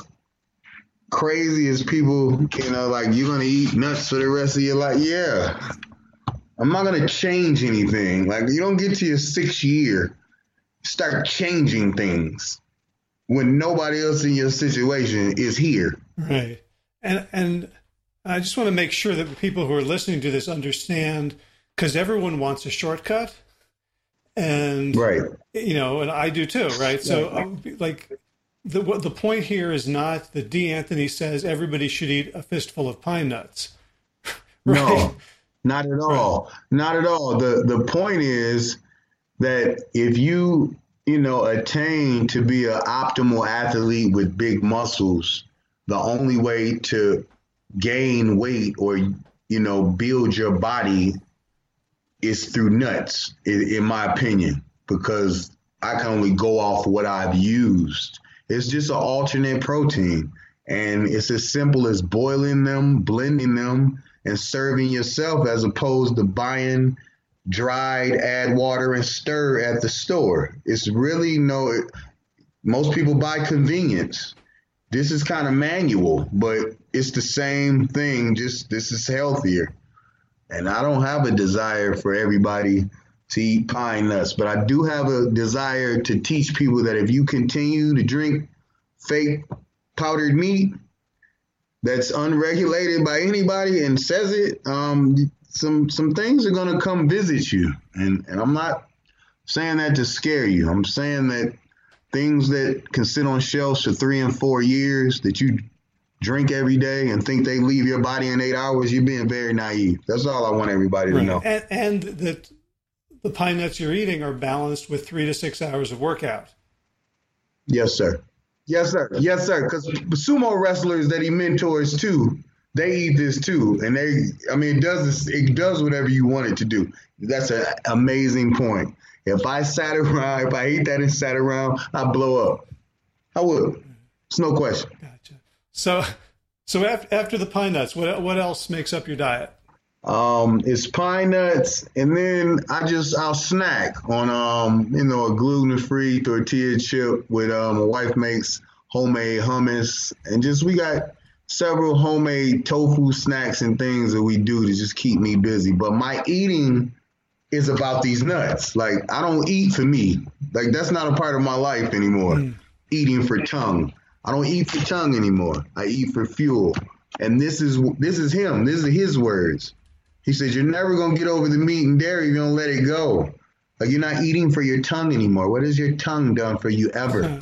crazy as people, like, you're going to eat nuts for the rest of your life. Yeah. I'm not going to change anything. Like, you don't get to your 6th year, start changing things when nobody else in your situation is here. Right. And I just want to make sure that the people who are listening to this understand, because everyone wants a shortcut. And, right. And I do too, right? So, the point here is not that D. Anthony says everybody should eat a fistful of pine nuts. Right? No, not at all. Right. Not at all. The point is that if you, attain to be an optimal athlete with big muscles, the only way to gain weight or, build your body is through nuts, in my opinion, because I can only go off what I've used. It's just an alternate protein, and it's as simple as boiling them, blending them, and serving yourself, as opposed to buying dried, add water, and stir at the store. It's really most people buy convenience. This is kind of manual, but it's the same thing, just this is healthier. And I don't have a desire for everybody to eat pine nuts, but I do have a desire to teach people that if you continue to drink fake powdered meat that's unregulated by anybody and says it, some things are going to come visit you. And I'm not saying that to scare you. I'm saying that things that can sit on shelves for 3 and 4 years that you drink every day and think they leave your body in 8 hours, you're being very naive. That's all I want everybody to know. And that the pine nuts you're eating are balanced with 3 to 6 hours of workout. Yes, sir. Yes, sir. Yes, sir. Because sumo wrestlers that he mentors too, they eat this too. And it does whatever you want it to do. That's an amazing point. If I ate that and sat around, I'd blow up. I would. It's no question. Gotcha. So after the pine nuts, what else makes up your diet? It's pine nuts, and then I'll snack on a gluten-free tortilla chip with my wife makes homemade hummus, and we got several homemade tofu snacks and things that we do to just keep me busy. But my eating is about these nuts. Like, I don't eat for me. Like, that's not a part of my life anymore. Eating for tongue. I don't eat for tongue anymore. I eat for fuel. And this is him. This is his words. He says, you're never going to get over the meat and dairy. You're going to let it go. Like, you're not eating for your tongue anymore. What has your tongue done for you ever?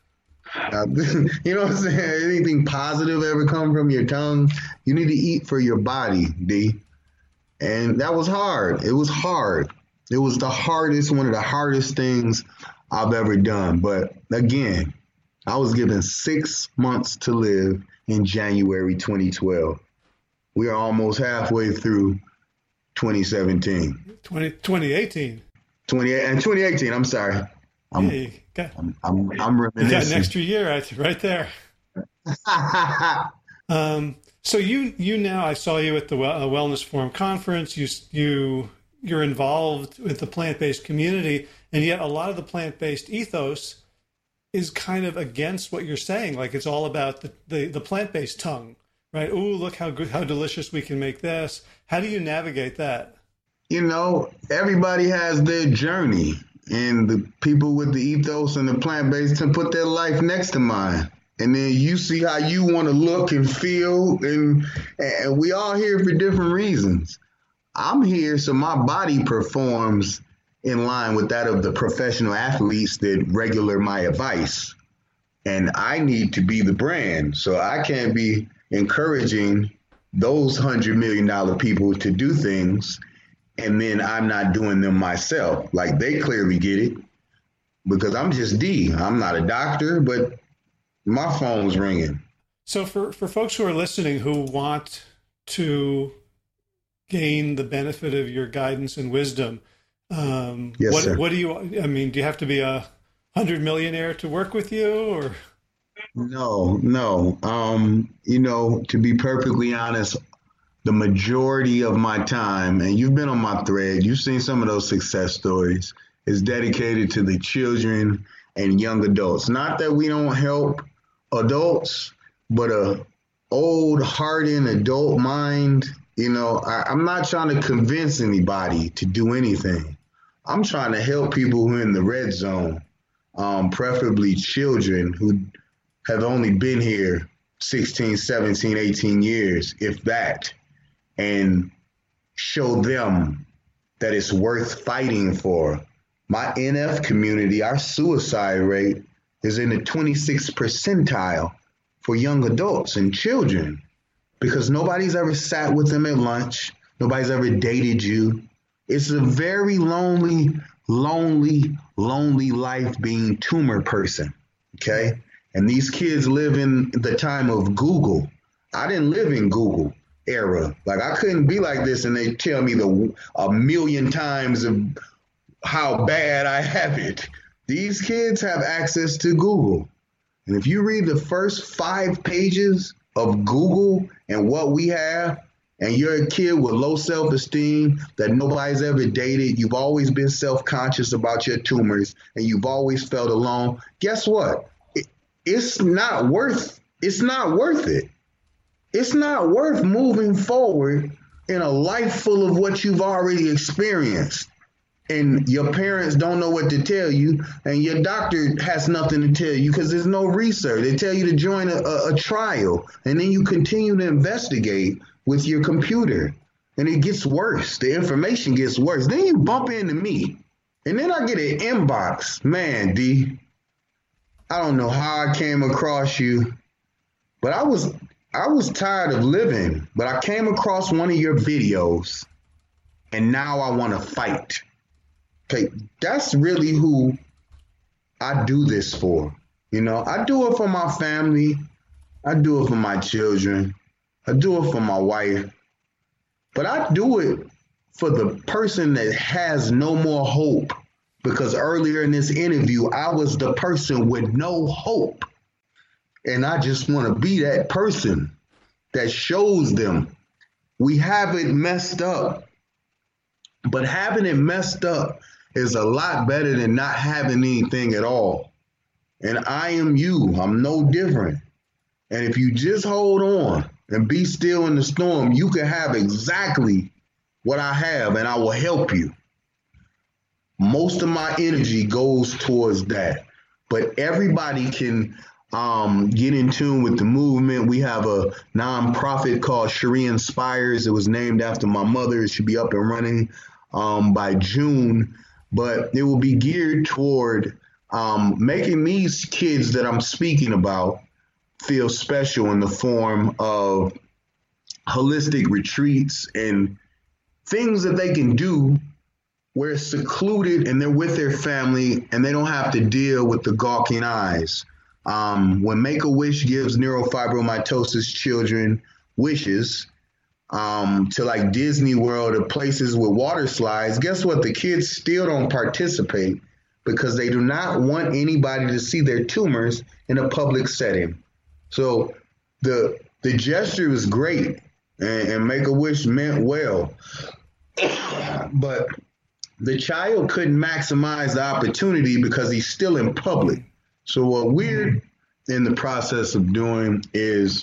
You know what I'm saying? Anything positive ever come from your tongue? You need to eat for your body, D. And that was hard. It was hard. It was one of the hardest things I've ever done. But again, I was given 6 months to live in January 2012. We are almost halfway through 2017. 2018. 2018, I'm sorry. Yeah, I'm you got I'm you got an reminiscing. extra year right there. So you now I saw you at the Wellness Forum conference. You're involved with the plant-based community, and yet a lot of the plant-based ethos is kind of against what you're saying. Like it's all about the plant-based tongue, right? Ooh, look how good, how delicious we can make this. How do you navigate that? Everybody has their journey, and the people with the ethos and the plant based can put their life next to mine. And then you see how you want to look and feel, and we all here for different reasons. I'm here so my body performs in line with that of the professional athletes that regular my advice. And I need to be the brand. So I can't be encouraging those $100 million people to do things and then I'm not doing them myself. Like they clearly get it because I'm just D. I'm not a doctor, but my phone's ringing. So for folks who are listening who want to gain the benefit of your guidance and wisdom, Yes, sir. what do you? I mean, do you have to be a 100 millionaire to work with you, or No, no. To be perfectly honest, the majority of my time, and you've been on my thread, you've seen some of those success stories, is dedicated to the children and young adults. Not that we don't help adults, but a old, hardened adult mind. I'm not trying to convince anybody to do anything. I'm trying to help people who are in the red zone, preferably children who have only been here 16, 17, 18 years, if that, and show them that it's worth fighting for. My NF community, our suicide rate is in the 26th percentile for young adults and children because nobody's ever sat with them at lunch. Nobody's ever dated you. It's a very lonely, lonely, lonely life being tumor person. Okay. And these kids live in the time of Google. I didn't live in Google era. Like I couldn't be like this and they tell me a million times of how bad I have it. These kids have access to Google. And if you read the first 5 pages of Google and what we have, and you're a kid with low self-esteem that nobody's ever dated, you've always been self-conscious about your tumors, and you've always felt alone, guess what? It's not worth it. It's not worth moving forward in a life full of what you've already experienced. And your parents don't know what to tell you, and your doctor has nothing to tell you because there's no research. They tell you to join a trial, and then you continue to investigate with your computer, and it gets worse. The information gets worse. Then you bump into me, and then I get an inbox. Man, D, I don't know how I came across you, but I was tired of living, but I came across one of your videos, and now I want to fight. Okay, that's really who I do this for. I do it for my family. I do it for my children. I do it for my wife. But I do it for the person that has no more hope. Because earlier in this interview, I was the person with no hope. And I just want to be that person that shows them we have it messed up. But having it messed up is a lot better than not having anything at all. And I am you. I'm no different. And if you just hold on and be still in the storm, you can have exactly what I have, and I will help you. Most of my energy goes towards that. But everybody can get in tune with the movement. We have a nonprofit called Cherie Inspires. It was named after my mother. It should be up and running by June. But it will be geared toward making these kids that I'm speaking about feel special in the form of holistic retreats and things that they can do where it's secluded and they're with their family and they don't have to deal with the gawking eyes. When Make-A-Wish gives neurofibromatosis children wishes to like Disney World or places with water slides, guess what? The kids still don't participate because they do not want anybody to see their tumors in a public setting. So the gesture was great, and Make-A-Wish meant well, but the child couldn't maximize the opportunity because he's still in public. So what we're in the process of doing is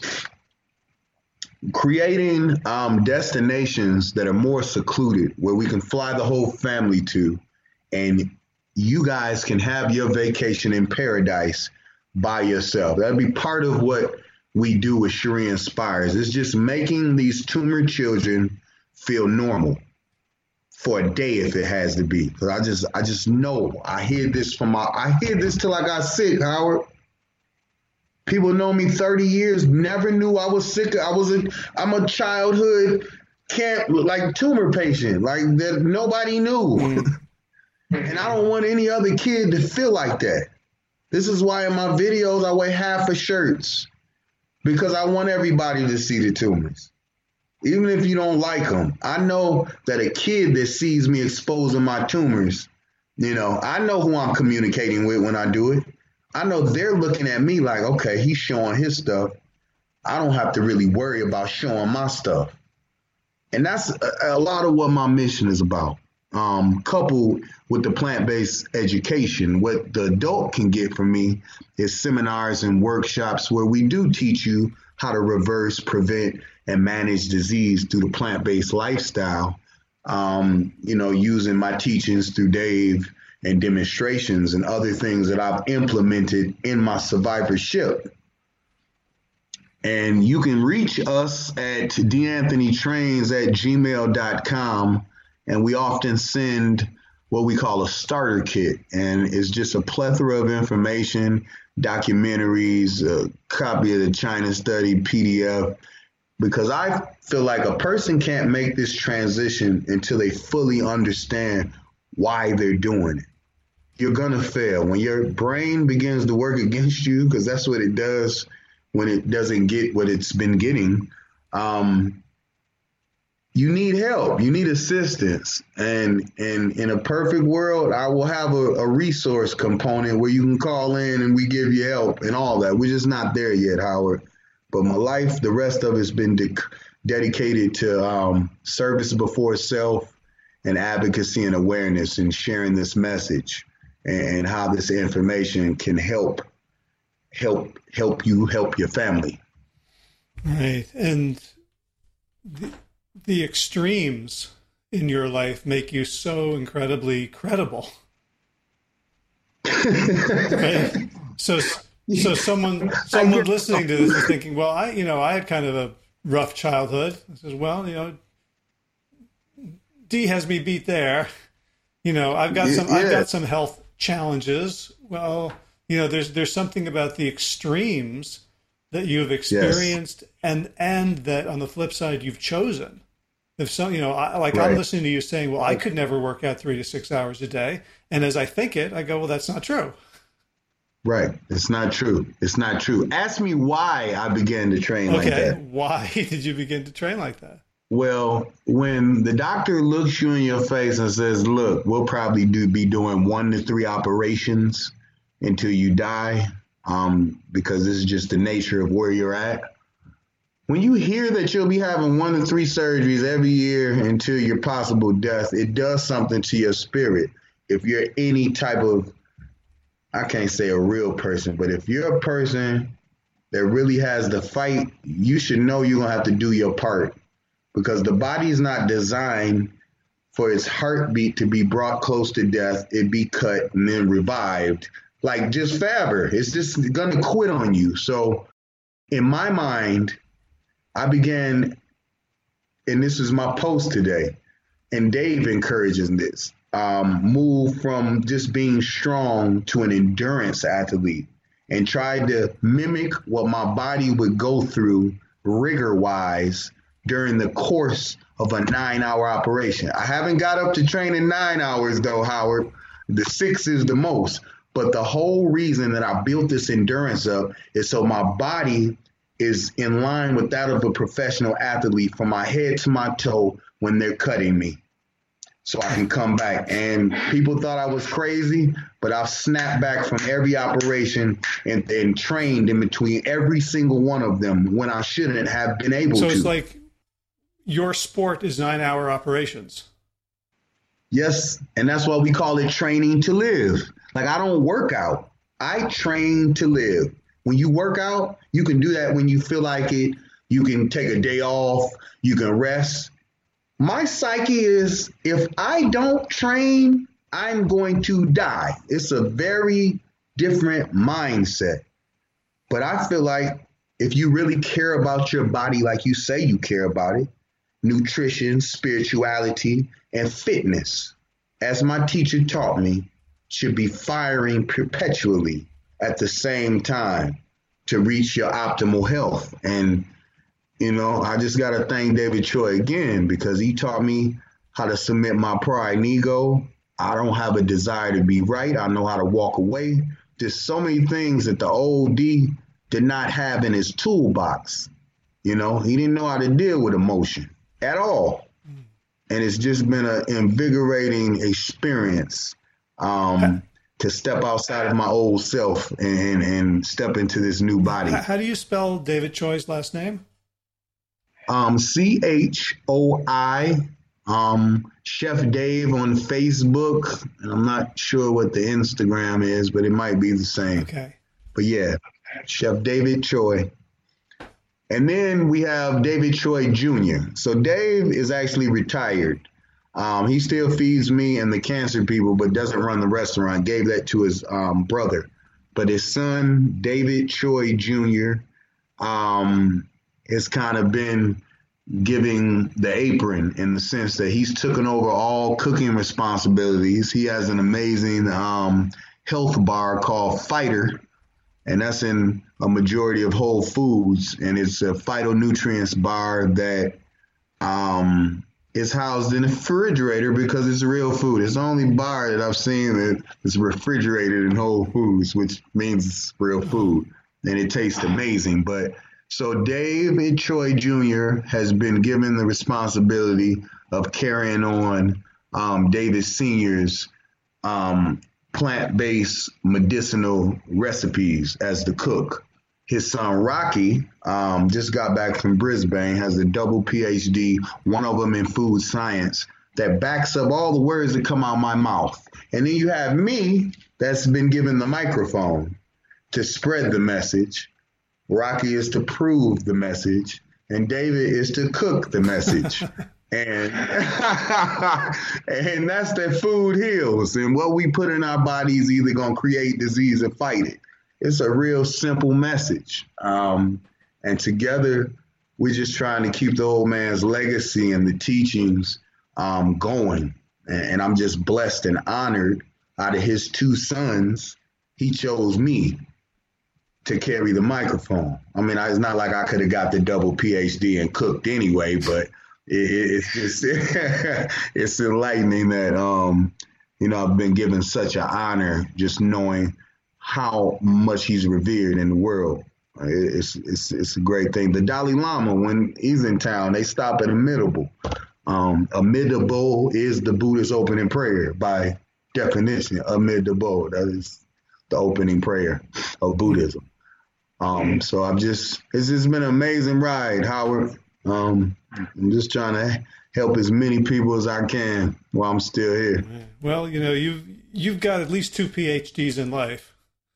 creating destinations that are more secluded, where we can fly the whole family to, and you guys can have your vacation in paradise by yourself. That'd be part of what we do with Cherie Inspires. It's just making these tumor children feel normal for a day if it has to be. Because I just know, I hear this till I got sick, Howard. People know me 30 years, never knew I was sick. I'm a childhood tumor patient, like that nobody knew. And I don't want any other kid to feel like that. This is why in my videos I wear half of shirts, because I want everybody to see the tumors. Even if you don't like them, I know that a kid that sees me exposing my tumors, I know who I'm communicating with when I do it. I know they're looking at me like, okay, he's showing his stuff. I don't have to really worry about showing my stuff. And that's a lot of what my mission is about. Coupled with the plant-based education, what the adult can get from me is seminars and workshops where we do teach you how to reverse, prevent, and manage disease through the plant-based lifestyle, using my teachings through Dave and demonstrations and other things that I've implemented in my survivorship. And you can reach us at d'anthonytrains@gmail.com. And we often send what we call a starter kit. And it's just a plethora of information, documentaries, a copy of the China study, PDF, because I feel like a person can't make this transition until they fully understand why they're doing it. You're going to fail. When your brain begins to work against you, because that's what it does when it doesn't get what it's been getting, you need help. You need assistance. And in a perfect world, I will have a resource component where you can call in and we give you help and all that. We're just not there yet, Howard. But my life, the rest of it's been dedicated to service before self and advocacy and awareness and sharing this message and how this information can help you help your family. Right. And the extremes in your life make you so incredibly credible. Right? So someone listening to this is thinking, well, I had kind of a rough childhood. I says, well, D has me beat there. I've got some health challenges. Well, there's something about the extremes that you've experienced, yes, and that on the flip side you've chosen. If so, right. I'm listening to you saying, well, I could never work out 3 to 6 hours a day. And as I think it, I go, well, that's not true. Right. It's not true. It's not true. Ask me why I began to train like that. Okay. Why did you begin to train like that? Well, when the doctor looks you in your face and says, look, we'll probably be doing 1 to 3 operations until you die, because this is just the nature of where you're at. When you hear that you'll be having 1 to 3 surgeries every year until your possible death, it does something to your spirit. If you're any type of, I can't say a real person, but if you're a person that really has the fight, you should know you're going to have to do your part, because the body is not designed for its heartbeat to be brought close to death, it be cut and then revived. Like just Faber, it's just going to quit on you. So in my mind, I began, and this is my post today, and Dave encourages this, move from just being strong to an endurance athlete, and tried to mimic what my body would go through rigor-wise during the course of a 9-hour operation. I haven't got up to training 9 hours though, Howard. The 6 is the most. But the whole reason that I built this endurance up is so my body is in line with that of a professional athlete from my head to my toe when they're cutting me. so I can come back. And people thought I was crazy, but I've snapped back from every operation and trained in between every single one of them when I shouldn't have been able to. So it's like your sport is 9-hour operations. Yes, and that's why we call it training to live. Like, I don't work out. I train to live. When you work out, you can do that when you feel like it. You can take a day off. You can rest. My psyche is, if I don't train, I'm going to die. It's a very different mindset. But I feel like if you really care about your body like you say you care about it, nutrition, spirituality, and fitness, as my teacher taught me, should be firing perpetually at the same time to reach your optimal health. And, you know, I just got to thank David Choi again, because he taught me how to submit my pride and ego. I don't have a desire to be right. I know how to walk away. There's so many things that the old D did not have in his toolbox. You know, he didn't know how to deal with emotion at all. And it's just been an invigorating experience to step outside of my old self and step into this new body. How do you spell David Choi's last name? CHOI, Chef Dave on Facebook. And I'm not sure what the Instagram is, but it might be the same. Okay. But yeah, Chef David Choi. And then we have David Choi Jr. So Dave is actually retired. He still feeds me and the cancer people, but doesn't run the restaurant. Gave that to his brother. But his son, David Choi Jr., has kind of been giving the apron, in the sense that he's taken over all cooking responsibilities. He has an amazing health bar called Fighter, and that's in a majority of Whole Foods. And it's a phytonutrients bar that is housed in a refrigerator because it's real food. It's the only bar that I've seen that is refrigerated in Whole Foods, which means it's real food, and it tastes amazing. But so David Choi Jr. has been given the responsibility of carrying on David Sr.'s plant-based medicinal recipes as the cook. His son Rocky just got back from Brisbane, has a double PhD, one of them in food science, that backs up all the words that come out my mouth. And then you have me, that's been given the microphone to spread the message. Rocky is to prove the message, and David is to cook the message. And and that's that food heals. And what we put in our body is either going to create disease or fight it. It's a real simple message. And together, we're just trying to keep the old man's legacy and the teachings going. And I'm just blessed and honored. Out of his two sons, he chose me to carry the microphone. I mean, it's not like I could have got the double PhD and cooked anyway, but it's just it's enlightening that I've been given such an honor, just knowing how much he's revered in the world. It's a great thing. The Dalai Lama, when he's in town, they stop at Amitabha. Amitabha is the Buddha's opening prayer by definition. Amitabha, that is the opening prayer of Buddhism. So it's just been an amazing ride, Howard. I'm just trying to help as many people as I can while I'm still here. Well, you've got at least 2 PhDs in life.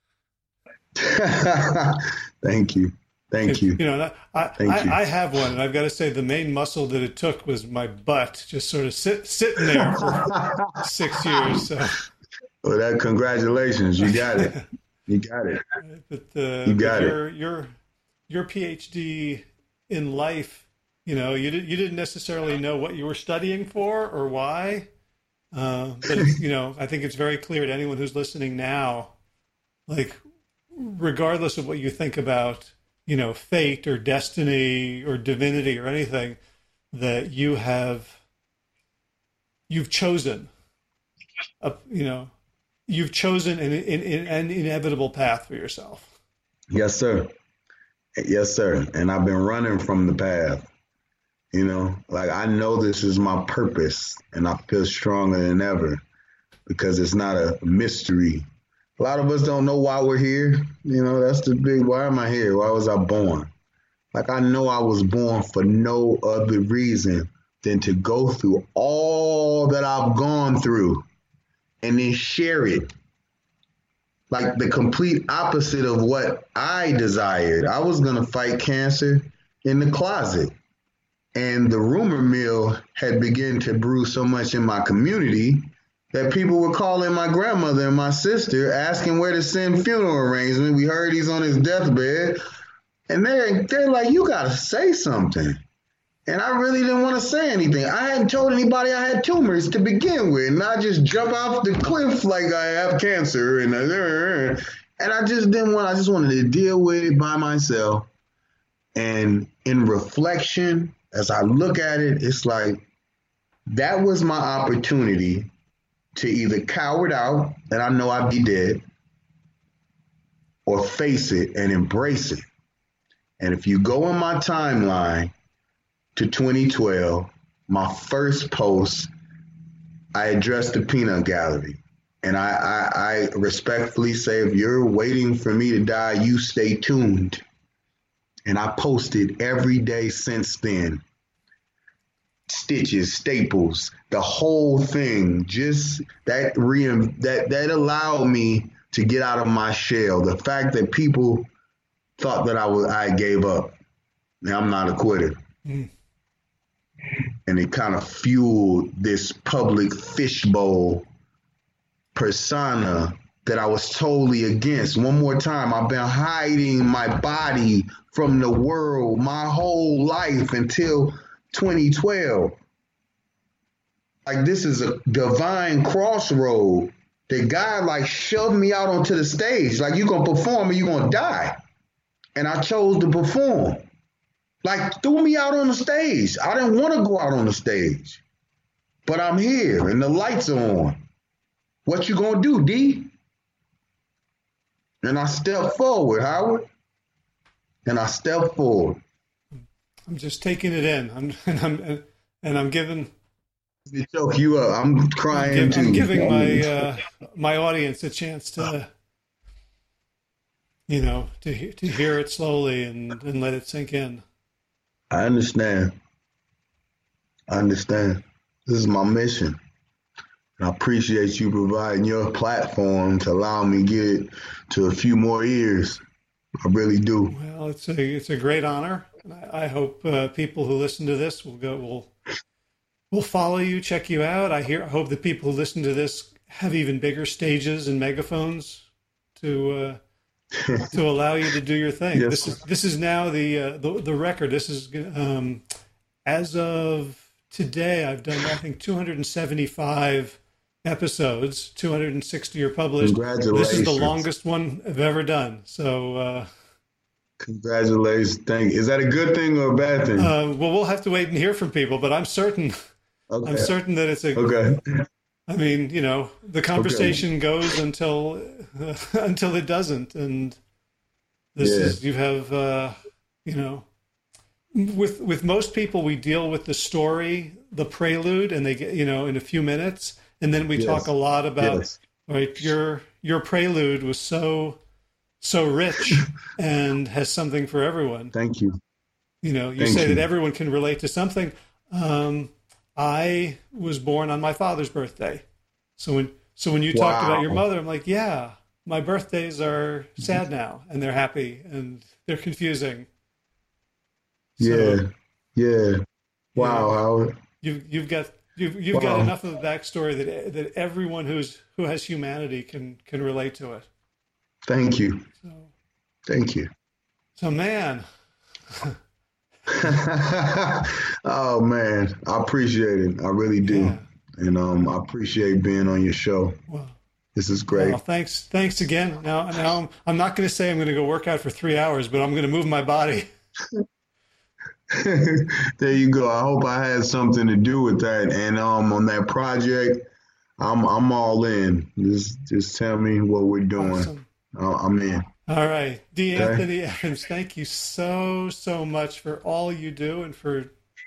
Thank you. Thank you. I have one, and I've got to say the main muscle that it took was my butt, just sort of sitting there for 6 years. So. Well, congratulations. You got it. You got it. You got it. Your PhD in life, you didn't necessarily know what you were studying for or why. But I think it's very clear to anyone who's listening now, like, regardless of what you think about, fate or destiny or divinity or anything, that you've chosen, you've chosen an inevitable path for yourself. Yes, sir. Yes, sir. And I've been running from the path. You know, like I know this is my purpose and I feel stronger than ever because it's not a mystery. A lot of us don't know why we're here. You know, that's the big, why am I here? Why was I born? Like I know I was born for no other reason than to go through all that I've gone through and then share it. Like the complete opposite of what I desired. I was going to fight cancer in the closet. And the rumor mill had begun to brew so much in my community that people were calling my grandmother and my sister asking where to send funeral arrangement. We heard he's on his deathbed. And they're like, you got to say something. And I really didn't want to say anything. I hadn't told anybody I had tumors to begin with. And I just jump off the cliff like I have cancer. And I just didn't want, I just wanted to deal with it by myself. And in reflection, as I look at it, it's like that was my opportunity to either cower it out and I know I'd be dead or face it and embrace it. And if you go on my timeline to 2012, my first post, I addressed the peanut gallery. And I respectfully say, if you're waiting for me to die, you stay tuned. And I posted every day since then. Stitches, staples, the whole thing. Just that allowed me to get out of my shell. The fact that people thought that I gave up. Now I'm not a quitter. Mm. And it kind of fueled this public fishbowl persona that I was totally against. One more time, I've been hiding my body from the world my whole life until 2012. Like this is a divine crossroad. The guy like shoved me out onto the stage. Like you gonna perform or you gonna die. And I chose to perform. Like threw me out on the stage. I didn't want to go out on the stage. But I'm here and the lights are on. What you gonna do, D? And I stepped forward, Howard. And I stepped forward. I'm just taking it in. I'm giving. To choke you up. I'm crying too. I'm giving my audience a chance to, to hear it slowly and let it sink in. I understand. This is my mission. And I appreciate you providing your platform to allow me to get it to a few more ears. I really do. Well, it's a great honor. I hope people who listen to this will follow you, check you out. I hope the people who listen to this have even bigger stages and megaphones to allow you to do your thing. Yes. This is now the record. This is as of today. I've done I think 275 episodes. 260 are published. Congratulations! This is the longest one I've ever done. So. Congratulations! Thank you. Is that a good thing or a bad thing? Well, we'll have to wait and hear from people, but I'm certain. Okay. I'm certain that it's a. Okay. I mean, the conversation goes until it doesn't, and this is you have with most people we deal with the story, the prelude, and they get in a few minutes, and then we talk a lot about right. Your prelude was so rich and has something for everyone. Thank you. You say that everyone can relate to something. I was born on my father's birthday. So when you talked about your mother, I'm like, yeah, my birthdays are sad now and they're happy and they're confusing. So, yeah. Wow, Howard. You've got enough of the backstory that everyone who has humanity can relate to it. Thank you. Thank you. So, man. Oh, man. I appreciate it. I really do. Yeah. And I appreciate being on your show. Well, this is great. Well, thanks again. Now I'm not going to say I'm going to go work out for 3 hours, but I'm going to move my body. There you go. I hope I had something to do with that. And on that project, I'm all in. Just tell me what we're doing. Awesome. I'm in. All right. D. Anthony Evans, thank you so much for all you do and for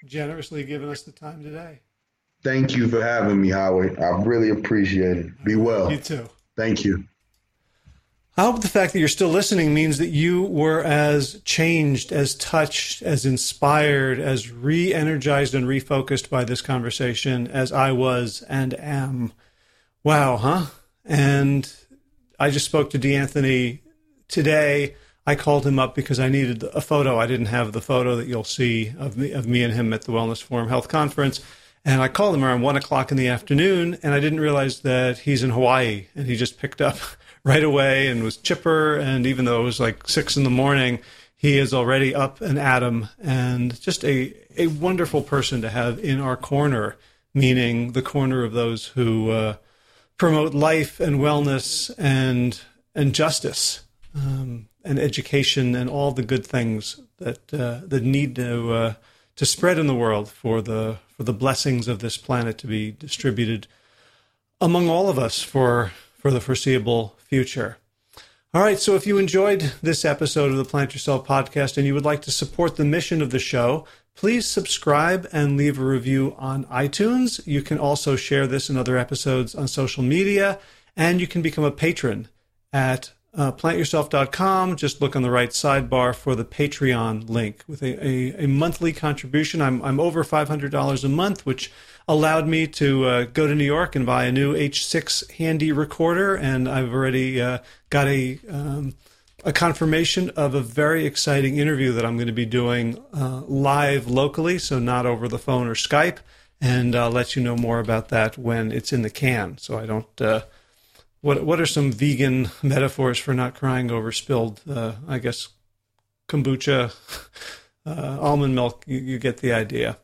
generously giving us the time today. Thank you for having me, Howard. I really appreciate it. Be well. You too. Thank you. I hope the fact that you're still listening means that you were as changed, as touched, as inspired, as re-energized and refocused by this conversation as I was and am. Wow, huh? And I just spoke to D'Anthony today. I called him up because I needed a photo. I didn't have the photo that you'll see of me and him at the Wellness Forum Health Conference. And I called him around 1 o'clock in the afternoon, and I didn't realize that he's in Hawaii. And he just picked up right away and was chipper. And even though it was like 6 in the morning, he is already up and at 'em, and just a wonderful person to have in our corner, meaning the corner of those who promote life and wellness and justice and education and all the good things that need to spread in the world for the blessings of this planet to be distributed among all of us for the foreseeable future. All right, so if you enjoyed this episode of the Plant Yourself podcast and you would like to support the mission of the show, please subscribe and leave a review on iTunes. You can also share this and other episodes on social media, and you can become a patron at plantyourself.com. Just look on the right sidebar for the Patreon link with a monthly contribution. I'm over $500 a month, which allowed me to go to New York and buy a new H6 handy recorder, and I've already got a confirmation of a very exciting interview that I'm going to be doing live locally, so not over the phone or Skype, and I'll let you know more about that when it's in the can, so I don't... What are some vegan metaphors for not crying over spilled, I guess, kombucha, almond milk? You get the idea.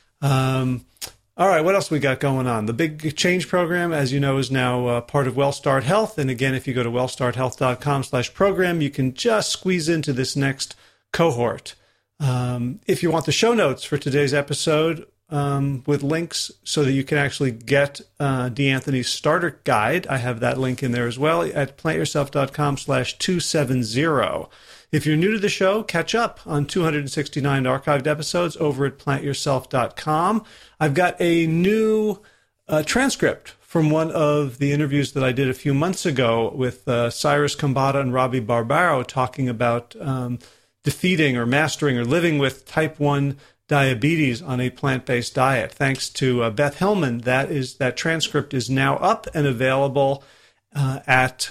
All right, what else we got going on? The Big Change Program, as you know, is now part of WellStart Health. And again, if you go to wellstarthealth.com/program, you can just squeeze into this next cohort. If you want the show notes for today's episode, with links so that you can actually get D'Anthony's starter guide, I have that link in there as well at plantyourself.com/270. If you're new to the show, catch up on 269 archived episodes over at plantyourself.com. I've got a new transcript from one of the interviews that I did a few months ago with Cyrus Kambata and Robbie Barbaro talking about defeating or mastering or living with type 1 diabetes on a plant-based diet. Thanks to Beth Hillman, that transcript is now up and available at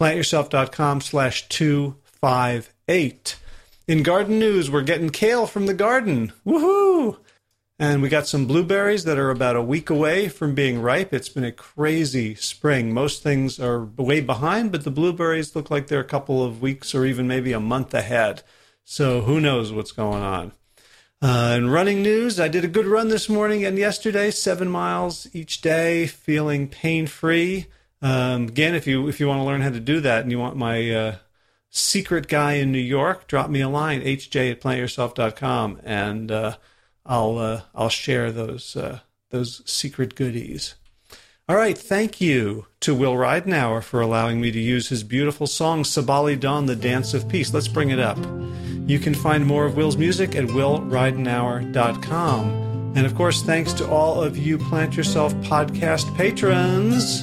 plantyourself.com/258. In garden news, we're getting kale from the garden. Woohoo! And we got some blueberries that are about a week away from being ripe. It's been a crazy spring. Most things are way behind, but the blueberries look like they're a couple of weeks or even maybe a month ahead. So who knows what's going on. In running news, I did a good run this morning and yesterday, 7 miles each day, feeling pain-free. Again, if you want to learn how to do that and you want my secret guy in New York, drop me a line, hj@plantyourself.com, and I'll share those secret goodies. All right, thank you to Will Ridenauer for allowing me to use his beautiful song, Sabali Dawn, The Dance of Peace. Let's bring it up. You can find more of Will's music at willridenauer.com. And of course, thanks to all of you Plant Yourself podcast patrons.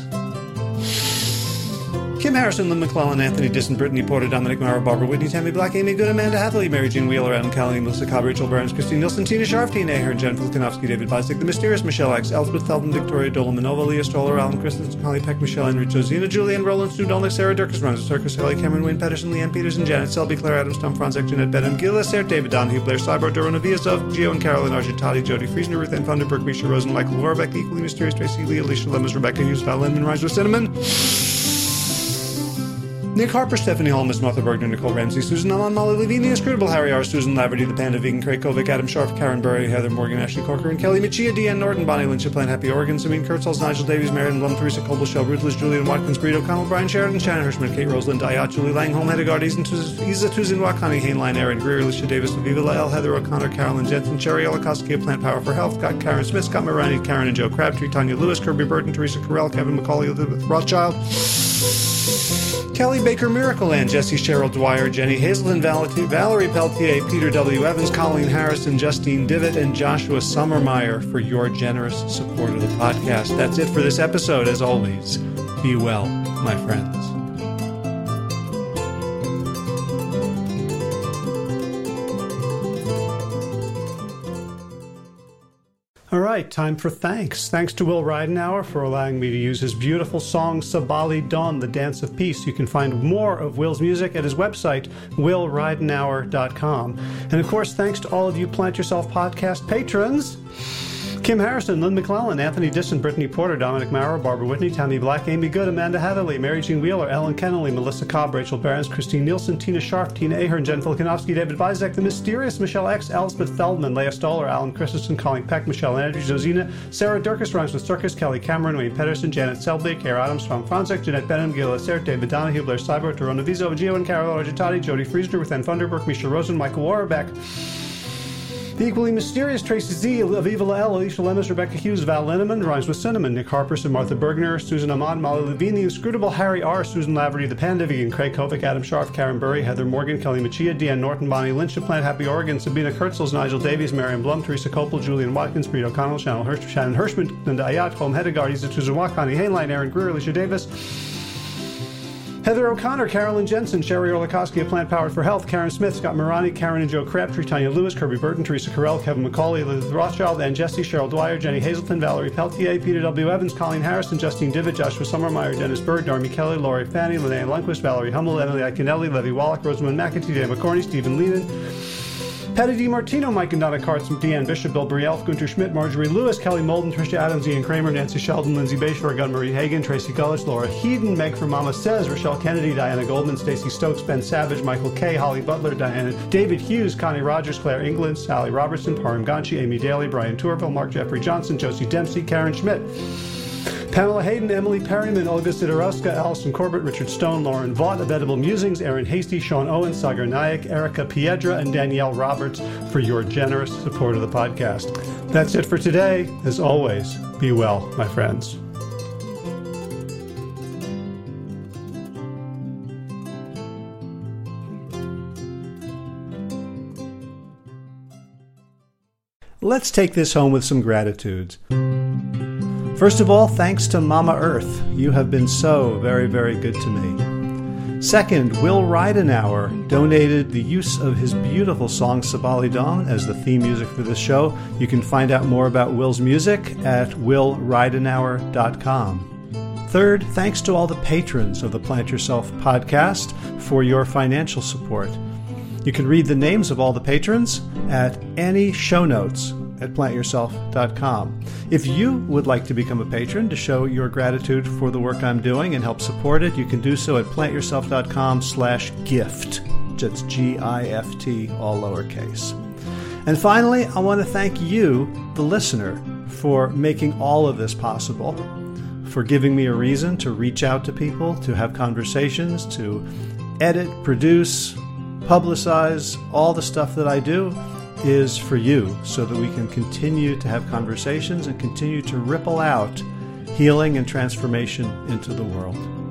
Kim Harrison, Lynn McClellan, Anthony Disson, Brittany Porter, Dominic Mara, Barbara Whitney, Tammy Black, Amy Good, Amanda Hathaway, Mary Jean Wheeler, Adam Callie, Melissa Cobb, Rachel Burns, Christine Nielsen, Tina Sharf, Tina Ahern, Jen Filkanovsky, David Bostic, The Mysterious Michelle X, Elspeth Feldman, Victoria Dolomanova, Leah Stoller, Alan Christensen, Holly Peck, Michelle Henry, Josina, Julian, Roland, Stu Dolnick, Sarah Durkis, Ronza Circus, Haley Cameron, Wayne Pedersen, Leanne Peterson, Janet Selby, Claire Adams, Tom Franzek, Jeanette Benham, Gila, Sarah, David Donahue, Blair Cyber, Dorona Viasov, Gio and Carolyn Argentati, Jody Friesner, Ruth Ann Vandenberg, Misha Rosen, Michael Warbeck, Equally Mysterious, Tracy Lee, Alicia Lemons, Rebecca Hughes, Val Lindman, Riser Cinnamon, Nick Harper, Stephanie Holmes, Martha Bergner, Nicole Ramsey, Susan Alon, Molly Levine, Inscrutable, Harry R., Susan Laverty, The Panda Vegan, Craig Kovic, Adam Sharp, Karen Burry, Heather Morgan, Ashley Corker, and Kelly Machia, Deanne Norton, Bonnie Lynch, Plant Happy Oregon, Samine Kurtzels, Nigel Davies, Marion Blum, Teresa Colbell, Ruthless, Julian Watkins, Breed O'Connell, Brian Sheridan, Shannon Hirschman, Kate Rosalind, Ayat, Julie Langholm, Hedegard, Isa Tuzin, Wakani, Hainline, Aaron Greer, Alicia Davis, Viva Lael, Heather O'Connor, Carolyn Jensen, Sherry Olakoski, Plant Power for Health, Scott Karen Smith, Scott Morani, Karen and Joe Crabtree, Tanya Lewis, Kirby Burton, Teresa Carell, Kevin McCauley, Elizabeth Rothschild, Kelly Baker Miracleland, Jesse Cheryl Dwyer, Jenny Hazelton, Valerie Peltier, Peter W. Evans, Colleen Harrison, Justine Divot, and Joshua Sommermeyer for your generous support of the podcast. That's it for this episode. As always, be well, my friends. All right, time for thanks. Thanks to Will Ridenauer for allowing me to use his beautiful song Sabali Dawn, The Dance of Peace. You can find more of Will's music at his website, willridenauer.com. And of course, thanks to all of you Plant Yourself podcast patrons. Kim Harrison, Lynn McClellan, Anthony Disson, Brittany Porter, Dominic Maurer, Barbara Whitney, Tammy Black, Amy Good, Amanda Hatherley, Mary Jean Wheeler, Ellen Kennelly, Melissa Cobb, Rachel Behrens, Christine Nielsen, Tina Sharp, Tina Ahern, Jen Filikanovsky, David Vizek, The Mysterious, Michelle X, Elspeth Feldman, Leah Stoller, Alan Christensen, Colleen Peck, Michelle Andrews, Josina, Sarah Durkis, Rhymes with Circus, Kelly Cameron, Wayne Pedersen, Janet Selby, Kara Adams, Tom Franzek, Jeanette Benham, Gil Assert, David Donahue, Blair Cyber, Torona Vizo, Gio and Carol Argentati, Jody Friesner, Ruth Ann Funderburk, Misha Rosen, Michael Warbeck, the equally mysterious Tracy Z, Aviva L, Alicia Lemus, Rebecca Hughes, Val Linneman, Rhymes with Cinnamon, Nick Harperson, Martha Bergner, Susan Ahmad, Molly Levine, the inscrutable Harry R, Susan Laverty, the Panda Vegan, Craig Kovic, Adam Scharf, Karen Burry, Heather Morgan, Kelly Machia, Deanne Norton, Bonnie Lynch, Plant Happy Oregon, Sabina Kurtzels, Nigel Davies, Marion Blum, Teresa Copel, Julian Watkins, Breed O'Connell, Shannon Hirschman, Linda Ayat, Holm Hedegaard, Isa Tuzuma, Connie Hainline, Aaron Greer, Alicia Davis, Heather O'Connor, Carolyn Jensen, Sherry Orlikowski of Plant Powered for Health, Karen Smith, Scott Morani, Karen and Joe Crabtree, Tanya Lewis, Kirby Burton, Teresa Carell, Kevin McCauley, Elizabeth Rothschild, and Jesse, Cheryl Dwyer, Jenny Hazelton, Valerie Peltier, Peter W. Evans, Colleen Harrison, Justine Divot, Joshua Sommermeyer, Dennis Bird, Darmy Kelly, Laurie Fanny, Linnea Lundquist, Valerie Hummel, Emily Iaconelli, Levy Wallach, Rosamund McAtee, Dave McCorney, Stephen Lehman, Patty DiMartino, Mike and Donna Kartz, Deanne Bishop, Bill Brielf, Gunter Schmidt, Marjorie Lewis, Kelly Molden, Tricia Adams, Ian Kramer, Nancy Sheldon, Lindsay Bayshore, Gunn-Marie Hagan, Tracy Gullich, Laura Heaton, Meg for Mama Says, Rochelle Kennedy, Diana Goldman, Stacey Stokes, Ben Savage, Michael Kay, Holly Butler, Diana, David Hughes, Connie Rogers, Claire England, Sally Robertson, Param Ganchi, Amy Daly, Brian Tourville, Mark Jeffrey Johnson, Josie Dempsey, Karen Schmidt, Pamela Hayden, Emily Perryman, Olga Sidorowska, Allison Corbett, Richard Stone, Lauren Vaught of Edible Musings, Aaron Hasty, Sean Owen, Sagar Nayak, Erica Piedra, and Danielle Roberts for your generous support of the podcast. That's it for today. As always, be well, my friends. Let's take this home with some gratitudes. First of all, thanks to Mama Earth. You have been so very, very good to me. Second, Will Ridenauer donated the use of his beautiful song Sabali Dawn as the theme music for this show. You can find out more about Will's music at willridenauer.com. Third, thanks to all the patrons of the Plant Yourself podcast for your financial support. You can read the names of all the patrons at any show notes at plantyourself.com. If you would like to become a patron to show your gratitude for the work I'm doing and help support it, you can do so at plantyourself.com/gift. That's GIFT, all lowercase. And finally, I want to thank you, the listener, for making all of this possible, for giving me a reason to reach out to people, to have conversations, to edit, produce, publicize. All the stuff that I do is for you, so that we can continue to have conversations and continue to ripple out healing and transformation into the world.